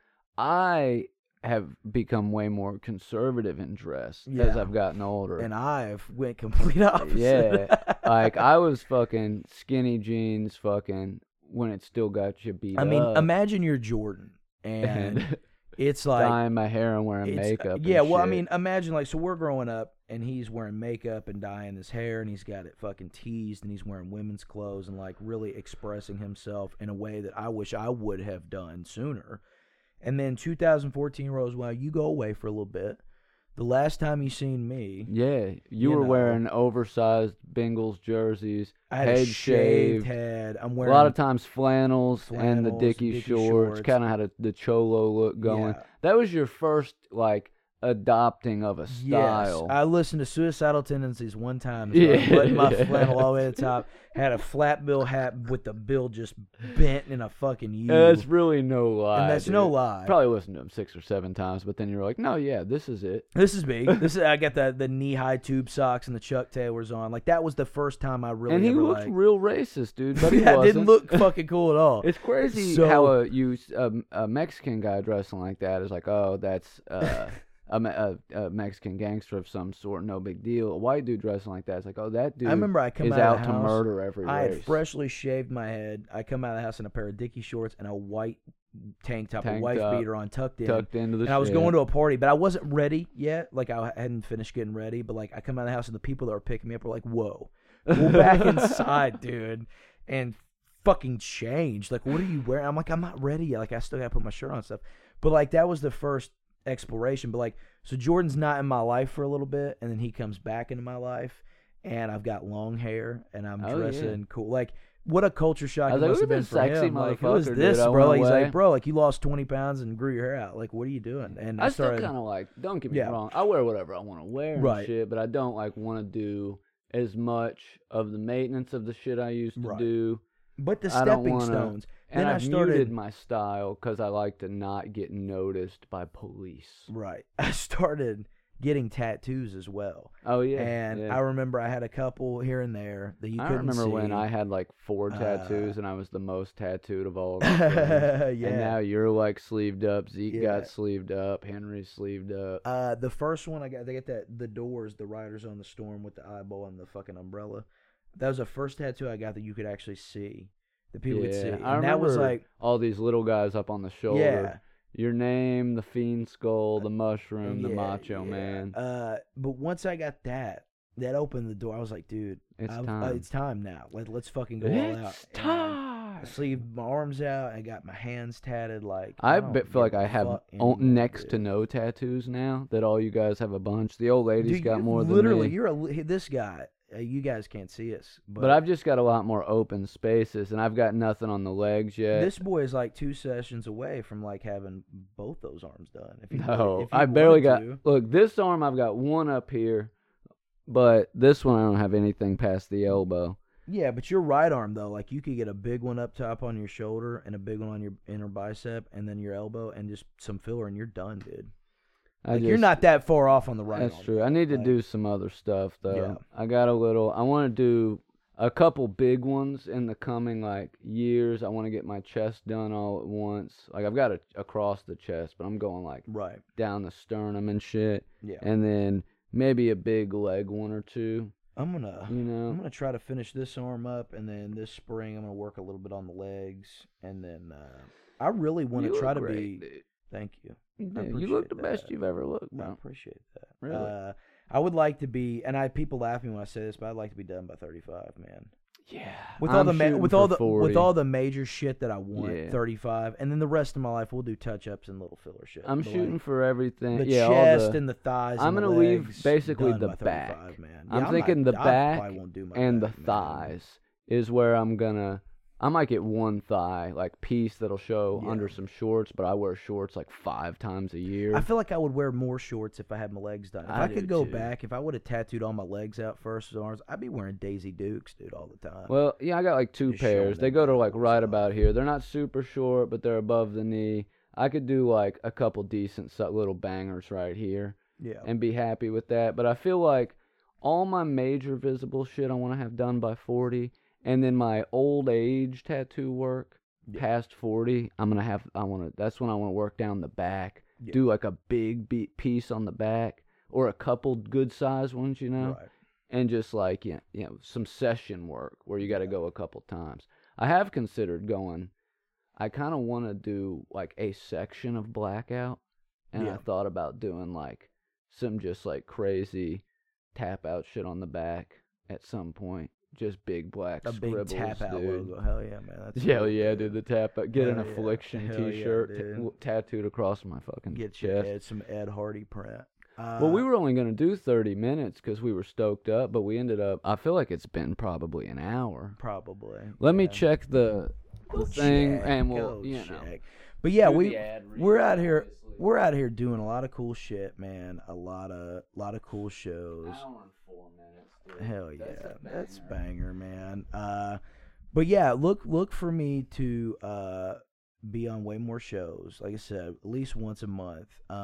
Speaker 1: I have become way more conservative in dress as I've gotten older.
Speaker 6: And I've went complete opposite.
Speaker 1: Yeah. Like I was fucking skinny jeans fucking when it still got you beat up.
Speaker 6: I mean, imagine you're Jordan and it's like
Speaker 1: dyeing my hair and wearing makeup.
Speaker 6: Yeah,
Speaker 1: and
Speaker 6: well,
Speaker 1: shit.
Speaker 6: I mean, imagine like, so we're growing up and he's wearing makeup and dyeing his hair and he's got it fucking teased and he's wearing women's clothes and like really expressing himself in a way that I wish I would have done sooner. And then 2014 rolls around, you go away for a little bit. The last time you seen me,
Speaker 1: you were wearing oversized Bengals jerseys,
Speaker 6: I had
Speaker 1: head
Speaker 6: a shaved
Speaker 1: shaved,
Speaker 6: head. I'm
Speaker 1: a
Speaker 6: wearing
Speaker 1: lot of times flannels and the
Speaker 6: flannels,
Speaker 1: Dickie
Speaker 6: Dickie
Speaker 1: shorts.
Speaker 6: shorts.
Speaker 1: Kind of had the cholo look going.
Speaker 6: Yeah.
Speaker 1: That was your first like adopting of a style.
Speaker 6: Yes, I listened to Suicidal Tendencies one time. So I buttoned my flannel all the way to the top. Had a flat bill hat with the bill just bent in a fucking U.
Speaker 1: That's really no lie.
Speaker 6: And that's
Speaker 1: dude.
Speaker 6: no lie.
Speaker 1: Probably listened to him 6 or 7 times, but then you're like, no, yeah, this is it.
Speaker 6: This is me. I got the knee high tube socks and the Chuck Taylors on. Like, that was the first time I really
Speaker 1: And he
Speaker 6: ever,
Speaker 1: looked
Speaker 6: like,
Speaker 1: real racist, dude. But he
Speaker 6: yeah, it
Speaker 1: wasn't.
Speaker 6: didn't look fucking cool at all.
Speaker 1: It's crazy
Speaker 6: So-
Speaker 1: how a Mexican guy dressing like that is like, oh, that's a Mexican gangster of some sort, no big deal. A white dude dressing like that is like, oh, that dude
Speaker 6: I remember I come
Speaker 1: is
Speaker 6: out
Speaker 1: out
Speaker 6: of the
Speaker 1: to
Speaker 6: house,
Speaker 1: murder every
Speaker 6: I
Speaker 1: race.
Speaker 6: had freshly shaved my head. I come out of the house in a pair of Dickie shorts and a white tank top, a
Speaker 1: Tanked
Speaker 6: wife
Speaker 1: up,
Speaker 6: beater on, tucked in.
Speaker 1: tucked into the
Speaker 6: And I was
Speaker 1: shit.
Speaker 6: going to a party, but I wasn't ready yet. Like, I hadn't finished getting ready. But, like, I come out of the house and the people that were picking me up were like, whoa. Go back inside, dude, and fucking change. Like, what are you wearing? I'm like, I'm not ready yet. Like, I still got to put my shirt on and stuff. But, like, that was the first exploration. But, like, so Jordan's not in my life for a little bit, and then he comes back into my life, and I've got long hair, and I'm dressing cool. Like, what a culture shock
Speaker 1: I was
Speaker 6: it
Speaker 1: like,
Speaker 6: must have
Speaker 1: "Look at
Speaker 6: been
Speaker 1: this
Speaker 6: for
Speaker 1: sexy
Speaker 6: him. Like, who is
Speaker 1: motherfucker,
Speaker 6: this,
Speaker 1: dude. I
Speaker 6: bro?
Speaker 1: went
Speaker 6: He's
Speaker 1: away.
Speaker 6: like, bro, like, you lost 20 pounds and grew your hair out. Like, what are you doing? And
Speaker 1: I
Speaker 6: started,
Speaker 1: still kind of like, don't get me
Speaker 6: Yeah.
Speaker 1: wrong, I wear whatever I want to wear and
Speaker 6: Right.
Speaker 1: shit, but I don't like want to do as much of the maintenance of the shit I used to
Speaker 6: Right.
Speaker 1: do.
Speaker 6: but the
Speaker 1: I don't
Speaker 6: stepping
Speaker 1: wanna-
Speaker 6: stones.
Speaker 1: And
Speaker 6: Then
Speaker 1: I've
Speaker 6: I started
Speaker 1: muted my style because I like to not get noticed by police.
Speaker 6: Right. I started getting tattoos as well.
Speaker 1: Oh yeah,
Speaker 6: And
Speaker 1: yeah.
Speaker 6: I remember I had a couple here and there that you
Speaker 1: I
Speaker 6: couldn't
Speaker 1: remember
Speaker 6: see.
Speaker 1: when I had like 4 tattoos and I was the most tattooed of all of my friends.
Speaker 6: yeah.
Speaker 1: And now you're like sleeved up. Zeke
Speaker 6: Yeah.
Speaker 1: got sleeved up. Henry's sleeved up.
Speaker 6: The first one I got, they get the Doors, the Riders on the Storm with the eyeball and the fucking umbrella. That was the first tattoo I got that you could actually see, that people could see. And
Speaker 1: I remember
Speaker 6: that was like,
Speaker 1: all these little guys up on the shoulder.
Speaker 6: yeah.
Speaker 1: Your name, the Fiend Skull, the Mushroom, the
Speaker 6: Yeah,
Speaker 1: Macho
Speaker 6: yeah.
Speaker 1: Man.
Speaker 6: But once I got that opened the door. I was like, dude,
Speaker 1: It's
Speaker 6: I've-
Speaker 1: time.
Speaker 6: it's time now. Let's fucking go all out.
Speaker 1: It's time. God.
Speaker 6: I sleeve my arms out. I got my hands tatted. Like
Speaker 1: I
Speaker 6: don't
Speaker 1: feel like
Speaker 6: give a
Speaker 1: I have
Speaker 6: fuck anymore,
Speaker 1: next to
Speaker 6: dude.
Speaker 1: no tattoos now. That all you guys have a bunch. The old lady's
Speaker 6: Dude,
Speaker 1: got
Speaker 6: you-
Speaker 1: more
Speaker 6: literally,
Speaker 1: than me.
Speaker 6: you're this guy. You guys can't see us,
Speaker 1: But I've just got a lot more open spaces, and I've got nothing on the legs yet.
Speaker 6: this boy is like 2 sessions away from like having both those arms done. If you
Speaker 1: No,
Speaker 6: if you
Speaker 1: I barely got.
Speaker 6: wanted to.
Speaker 1: Look, this arm I've got one up here, but this one I don't have anything past the elbow.
Speaker 6: Yeah, but your right arm though, like you could get a big one up top on your shoulder and a big one on your inner bicep, and then your elbow, and just some filler, and you're done, dude. Like, you're not that far off on the right
Speaker 1: That's
Speaker 6: arm.
Speaker 1: true. I need to
Speaker 6: Like,
Speaker 1: do some other stuff though.
Speaker 6: Yeah.
Speaker 1: I got a little. I want to do a couple big ones in the coming like years. I want to get my chest done all at once. Like I've got it across the chest, but I'm going like
Speaker 6: Right.
Speaker 1: down the sternum and shit.
Speaker 6: Yeah.
Speaker 1: And then maybe a big leg one or two.
Speaker 6: I'm gonna
Speaker 1: You
Speaker 6: I'm
Speaker 1: know.
Speaker 6: gonna try to finish this arm up, and then this spring I'm gonna work a little bit on the legs, and then I really want
Speaker 1: You
Speaker 6: to try
Speaker 1: look
Speaker 6: to
Speaker 1: great,
Speaker 6: be.
Speaker 1: dude.
Speaker 6: Thank you.
Speaker 1: You
Speaker 6: I
Speaker 1: do. You look
Speaker 6: appreciate
Speaker 1: the best
Speaker 6: that.
Speaker 1: you've ever looked,
Speaker 6: I
Speaker 1: bro.
Speaker 6: appreciate that.
Speaker 1: Really?
Speaker 6: I would like to be, and people laugh at me when I say this, but I'd like to be done by 35, man.
Speaker 1: Yeah.
Speaker 6: With
Speaker 1: I'm
Speaker 6: all the
Speaker 1: shooting
Speaker 6: with
Speaker 1: for
Speaker 6: all the
Speaker 1: 40.
Speaker 6: with all the major shit that I want,
Speaker 1: Yeah.
Speaker 6: 35, and then the rest of my life we'll do touch ups and little filler shit.
Speaker 1: I'm
Speaker 6: But,
Speaker 1: shooting
Speaker 6: like,
Speaker 1: for everything.
Speaker 6: the
Speaker 1: yeah, all
Speaker 6: chest
Speaker 1: the,
Speaker 6: and the thighs.
Speaker 1: I'm
Speaker 6: and the
Speaker 1: gonna leave
Speaker 6: legs
Speaker 1: basically
Speaker 6: done
Speaker 1: the
Speaker 6: by 35,
Speaker 1: back.
Speaker 6: man.
Speaker 1: I'm
Speaker 6: Yeah,
Speaker 1: thinking the
Speaker 6: I
Speaker 1: back
Speaker 6: probably won't do my
Speaker 1: and
Speaker 6: back,
Speaker 1: the
Speaker 6: man.
Speaker 1: thighs is where I'm gonna. I might get one thigh like piece that'll show
Speaker 6: Yeah.
Speaker 1: under some shorts, but I wear shorts like 5 times a year.
Speaker 6: I feel like I would wear more shorts if I had my legs done. If I
Speaker 1: do
Speaker 6: could go
Speaker 1: too.
Speaker 6: back, if I would have tattooed all my legs out first as arms, I'd be wearing Daisy Dukes, dude, all the time.
Speaker 1: Well, yeah, I got like 2
Speaker 6: Just showing
Speaker 1: pairs. They
Speaker 6: them
Speaker 1: go to
Speaker 6: bad
Speaker 1: like
Speaker 6: boys
Speaker 1: right
Speaker 6: off.
Speaker 1: about here. They're not super short, but they're above the knee. I could do like a couple decent little bangers right here
Speaker 6: yeah.
Speaker 1: and be happy with that. But I feel like all my major visible shit I want to have done by 40, and then my old age tattoo work past 40, that's when I want to work down the back,
Speaker 6: Yeah.
Speaker 1: do like a big piece on the back or a couple good size ones, you know,
Speaker 6: Right.
Speaker 1: and just like some session work where you got to go a couple times. I have considered going. I kind of want to do like a section of blackout, and I
Speaker 6: Yeah.
Speaker 1: thought about doing like some just like crazy tap out shit on the back at some point. Just big black
Speaker 6: A big
Speaker 1: scribbles,
Speaker 6: tap out
Speaker 1: dude.
Speaker 6: logo. Hell yeah, man. That's
Speaker 1: Hell
Speaker 6: cool,
Speaker 1: yeah, dude. The tap out. Get an
Speaker 6: Hell yeah.
Speaker 1: affliction
Speaker 6: Hell yeah,
Speaker 1: T-shirt
Speaker 6: dude.
Speaker 1: tattooed across my fucking
Speaker 6: Get you
Speaker 1: chest.
Speaker 6: some Ed Hardy print.
Speaker 1: Well, we were only gonna do 30 minutes because we were stoked up, but we ended up. I feel like it's been probably an hour.
Speaker 6: probably.
Speaker 1: Let me
Speaker 6: yeah.
Speaker 1: check the thing,
Speaker 6: Check,
Speaker 1: and we'll
Speaker 6: go
Speaker 1: you know.
Speaker 6: check. But yeah,
Speaker 1: do the ad read,
Speaker 6: we're out here.
Speaker 1: obviously.
Speaker 6: We're out here doing a lot of cool shit, man. A lot of cool shows.
Speaker 1: Hour and 4 minutes. Dude.
Speaker 6: Hell yeah,
Speaker 1: That's a
Speaker 6: that's
Speaker 1: banger.
Speaker 6: banger, man. But yeah, look for me to be on way more shows. Like I said, at least once a month.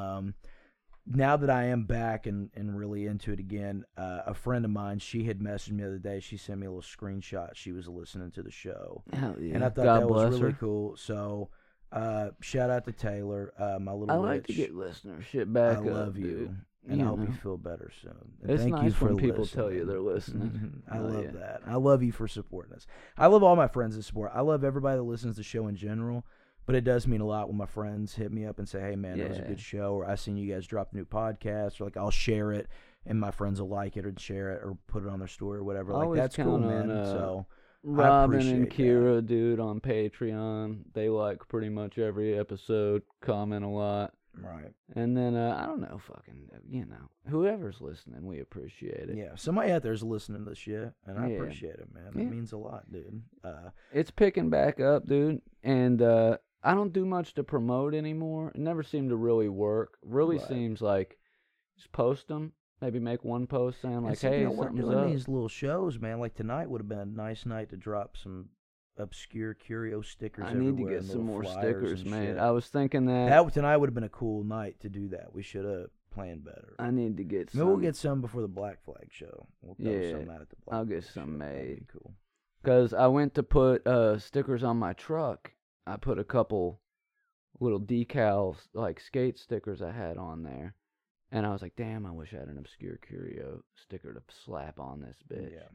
Speaker 6: Now that I am back and really into it again, a friend of mine, she had messaged me the other day. She sent me a little screenshot. She was listening to the show,
Speaker 1: Hell yeah.
Speaker 6: and I thought
Speaker 1: God
Speaker 6: that
Speaker 1: bless
Speaker 6: was really
Speaker 1: her.
Speaker 6: cool. So shout out to Taylor, my little
Speaker 1: I like to
Speaker 6: witch.
Speaker 1: get listenership back
Speaker 6: I
Speaker 1: up,
Speaker 6: love you,
Speaker 1: dude.
Speaker 6: and I hope you
Speaker 1: know.
Speaker 6: feel better soon. And
Speaker 1: It's
Speaker 6: thank
Speaker 1: nice
Speaker 6: you for
Speaker 1: when people
Speaker 6: listening.
Speaker 1: tell you they're listening.
Speaker 6: I
Speaker 1: Hell
Speaker 6: love
Speaker 1: yeah.
Speaker 6: that. I love you for supporting us. I love all my friends that support. I love everybody that listens to the show in general, but it does mean a lot when my friends hit me up and say, "Hey, man, that was a
Speaker 1: Yeah.
Speaker 6: good show," or "I seen you guys drop a new podcast," or like I'll share it, and my friends will like it or share it or put it on their story or whatever.
Speaker 1: I
Speaker 6: Like
Speaker 1: always
Speaker 6: that's cool,
Speaker 1: count
Speaker 6: man.
Speaker 1: on,
Speaker 6: So
Speaker 1: Robin and
Speaker 6: appreciate
Speaker 1: Kira, dude, on Patreon. They like pretty much every episode, comment a lot.
Speaker 6: right,
Speaker 1: And then, I don't know, whoever's listening, we appreciate it.
Speaker 6: yeah. Somebody out there's listening to this shit, and I
Speaker 1: Yeah.
Speaker 6: appreciate it, man. That
Speaker 1: Yeah.
Speaker 6: means a lot, dude.
Speaker 1: It's picking back up, dude. And I don't do much to promote anymore. It never seemed to really work. Really
Speaker 6: Right.
Speaker 1: seems like just post them. Maybe make one post saying, like,
Speaker 6: And so,
Speaker 1: hey,
Speaker 6: we're
Speaker 1: something's
Speaker 6: doing
Speaker 1: up.
Speaker 6: these little shows, man. Like tonight would have been a nice night to drop some obscure curio stickers.
Speaker 1: I need to
Speaker 6: everywhere
Speaker 1: get
Speaker 6: and
Speaker 1: some
Speaker 6: little
Speaker 1: more
Speaker 6: flyers
Speaker 1: stickers,
Speaker 6: and
Speaker 1: man.
Speaker 6: shit.
Speaker 1: I was thinking that,
Speaker 6: That tonight would have been a cool night to do that. We should have planned better.
Speaker 1: I need to get some.
Speaker 6: Maybe we'll get some before the Black Flag show. We'll throw
Speaker 1: Yeah,
Speaker 6: some out at the Black
Speaker 1: I'll get
Speaker 6: Flag
Speaker 1: some
Speaker 6: show. That'd be
Speaker 1: made.
Speaker 6: cool.
Speaker 1: Because I went to put stickers on my truck. I put a couple little decals, like skate stickers I had on there. And I was like, damn, I wish I had an obscure curio sticker to slap on this bitch.
Speaker 6: Yeah.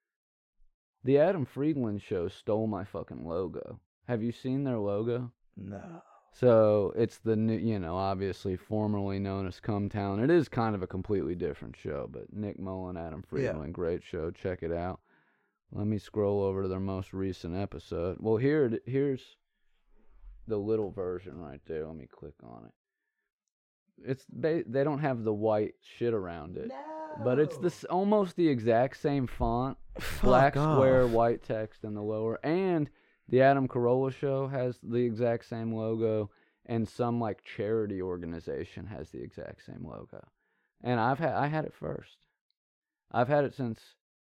Speaker 1: The Adam Friedland show stole my fucking logo. Have you seen their logo?
Speaker 6: No.
Speaker 1: So it's the new, obviously formerly known as Come Town. It is kind of a completely different show, but Nick Mullen, Adam Friedland, great show. Check it out. Let me scroll over to their most recent episode. Well, here's the little version right there. Let me click on it. They don't have the white shit around it. But it's almost the exact same font. Black square, white text in the lower. And the Adam Carolla Show has the exact same logo. And some like charity organization has the exact same logo. And I had it first. I've had it since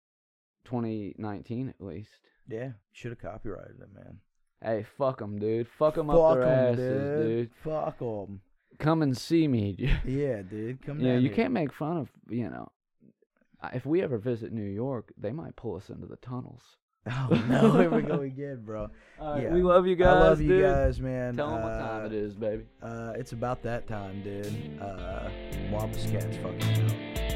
Speaker 1: 2019 at least.
Speaker 6: Yeah, should have copyrighted it, man.
Speaker 1: Hey, fuck them, dude. Fuck them up their asses, dude.
Speaker 6: Fuck them.
Speaker 1: Come and see me.
Speaker 6: Yeah, dude. Come
Speaker 1: Yeah,
Speaker 6: down
Speaker 1: you
Speaker 6: here.
Speaker 1: can't make fun of, if we ever visit New York, they might pull us into the tunnels.
Speaker 6: Oh, no. Here we go again, bro.
Speaker 1: All right,
Speaker 6: Yeah.
Speaker 1: we love you guys,
Speaker 6: I love you
Speaker 1: dude.
Speaker 6: guys, man.
Speaker 1: Tell them what time it is, baby.
Speaker 6: It's about that time, dude. Wampus Cat's fucking out.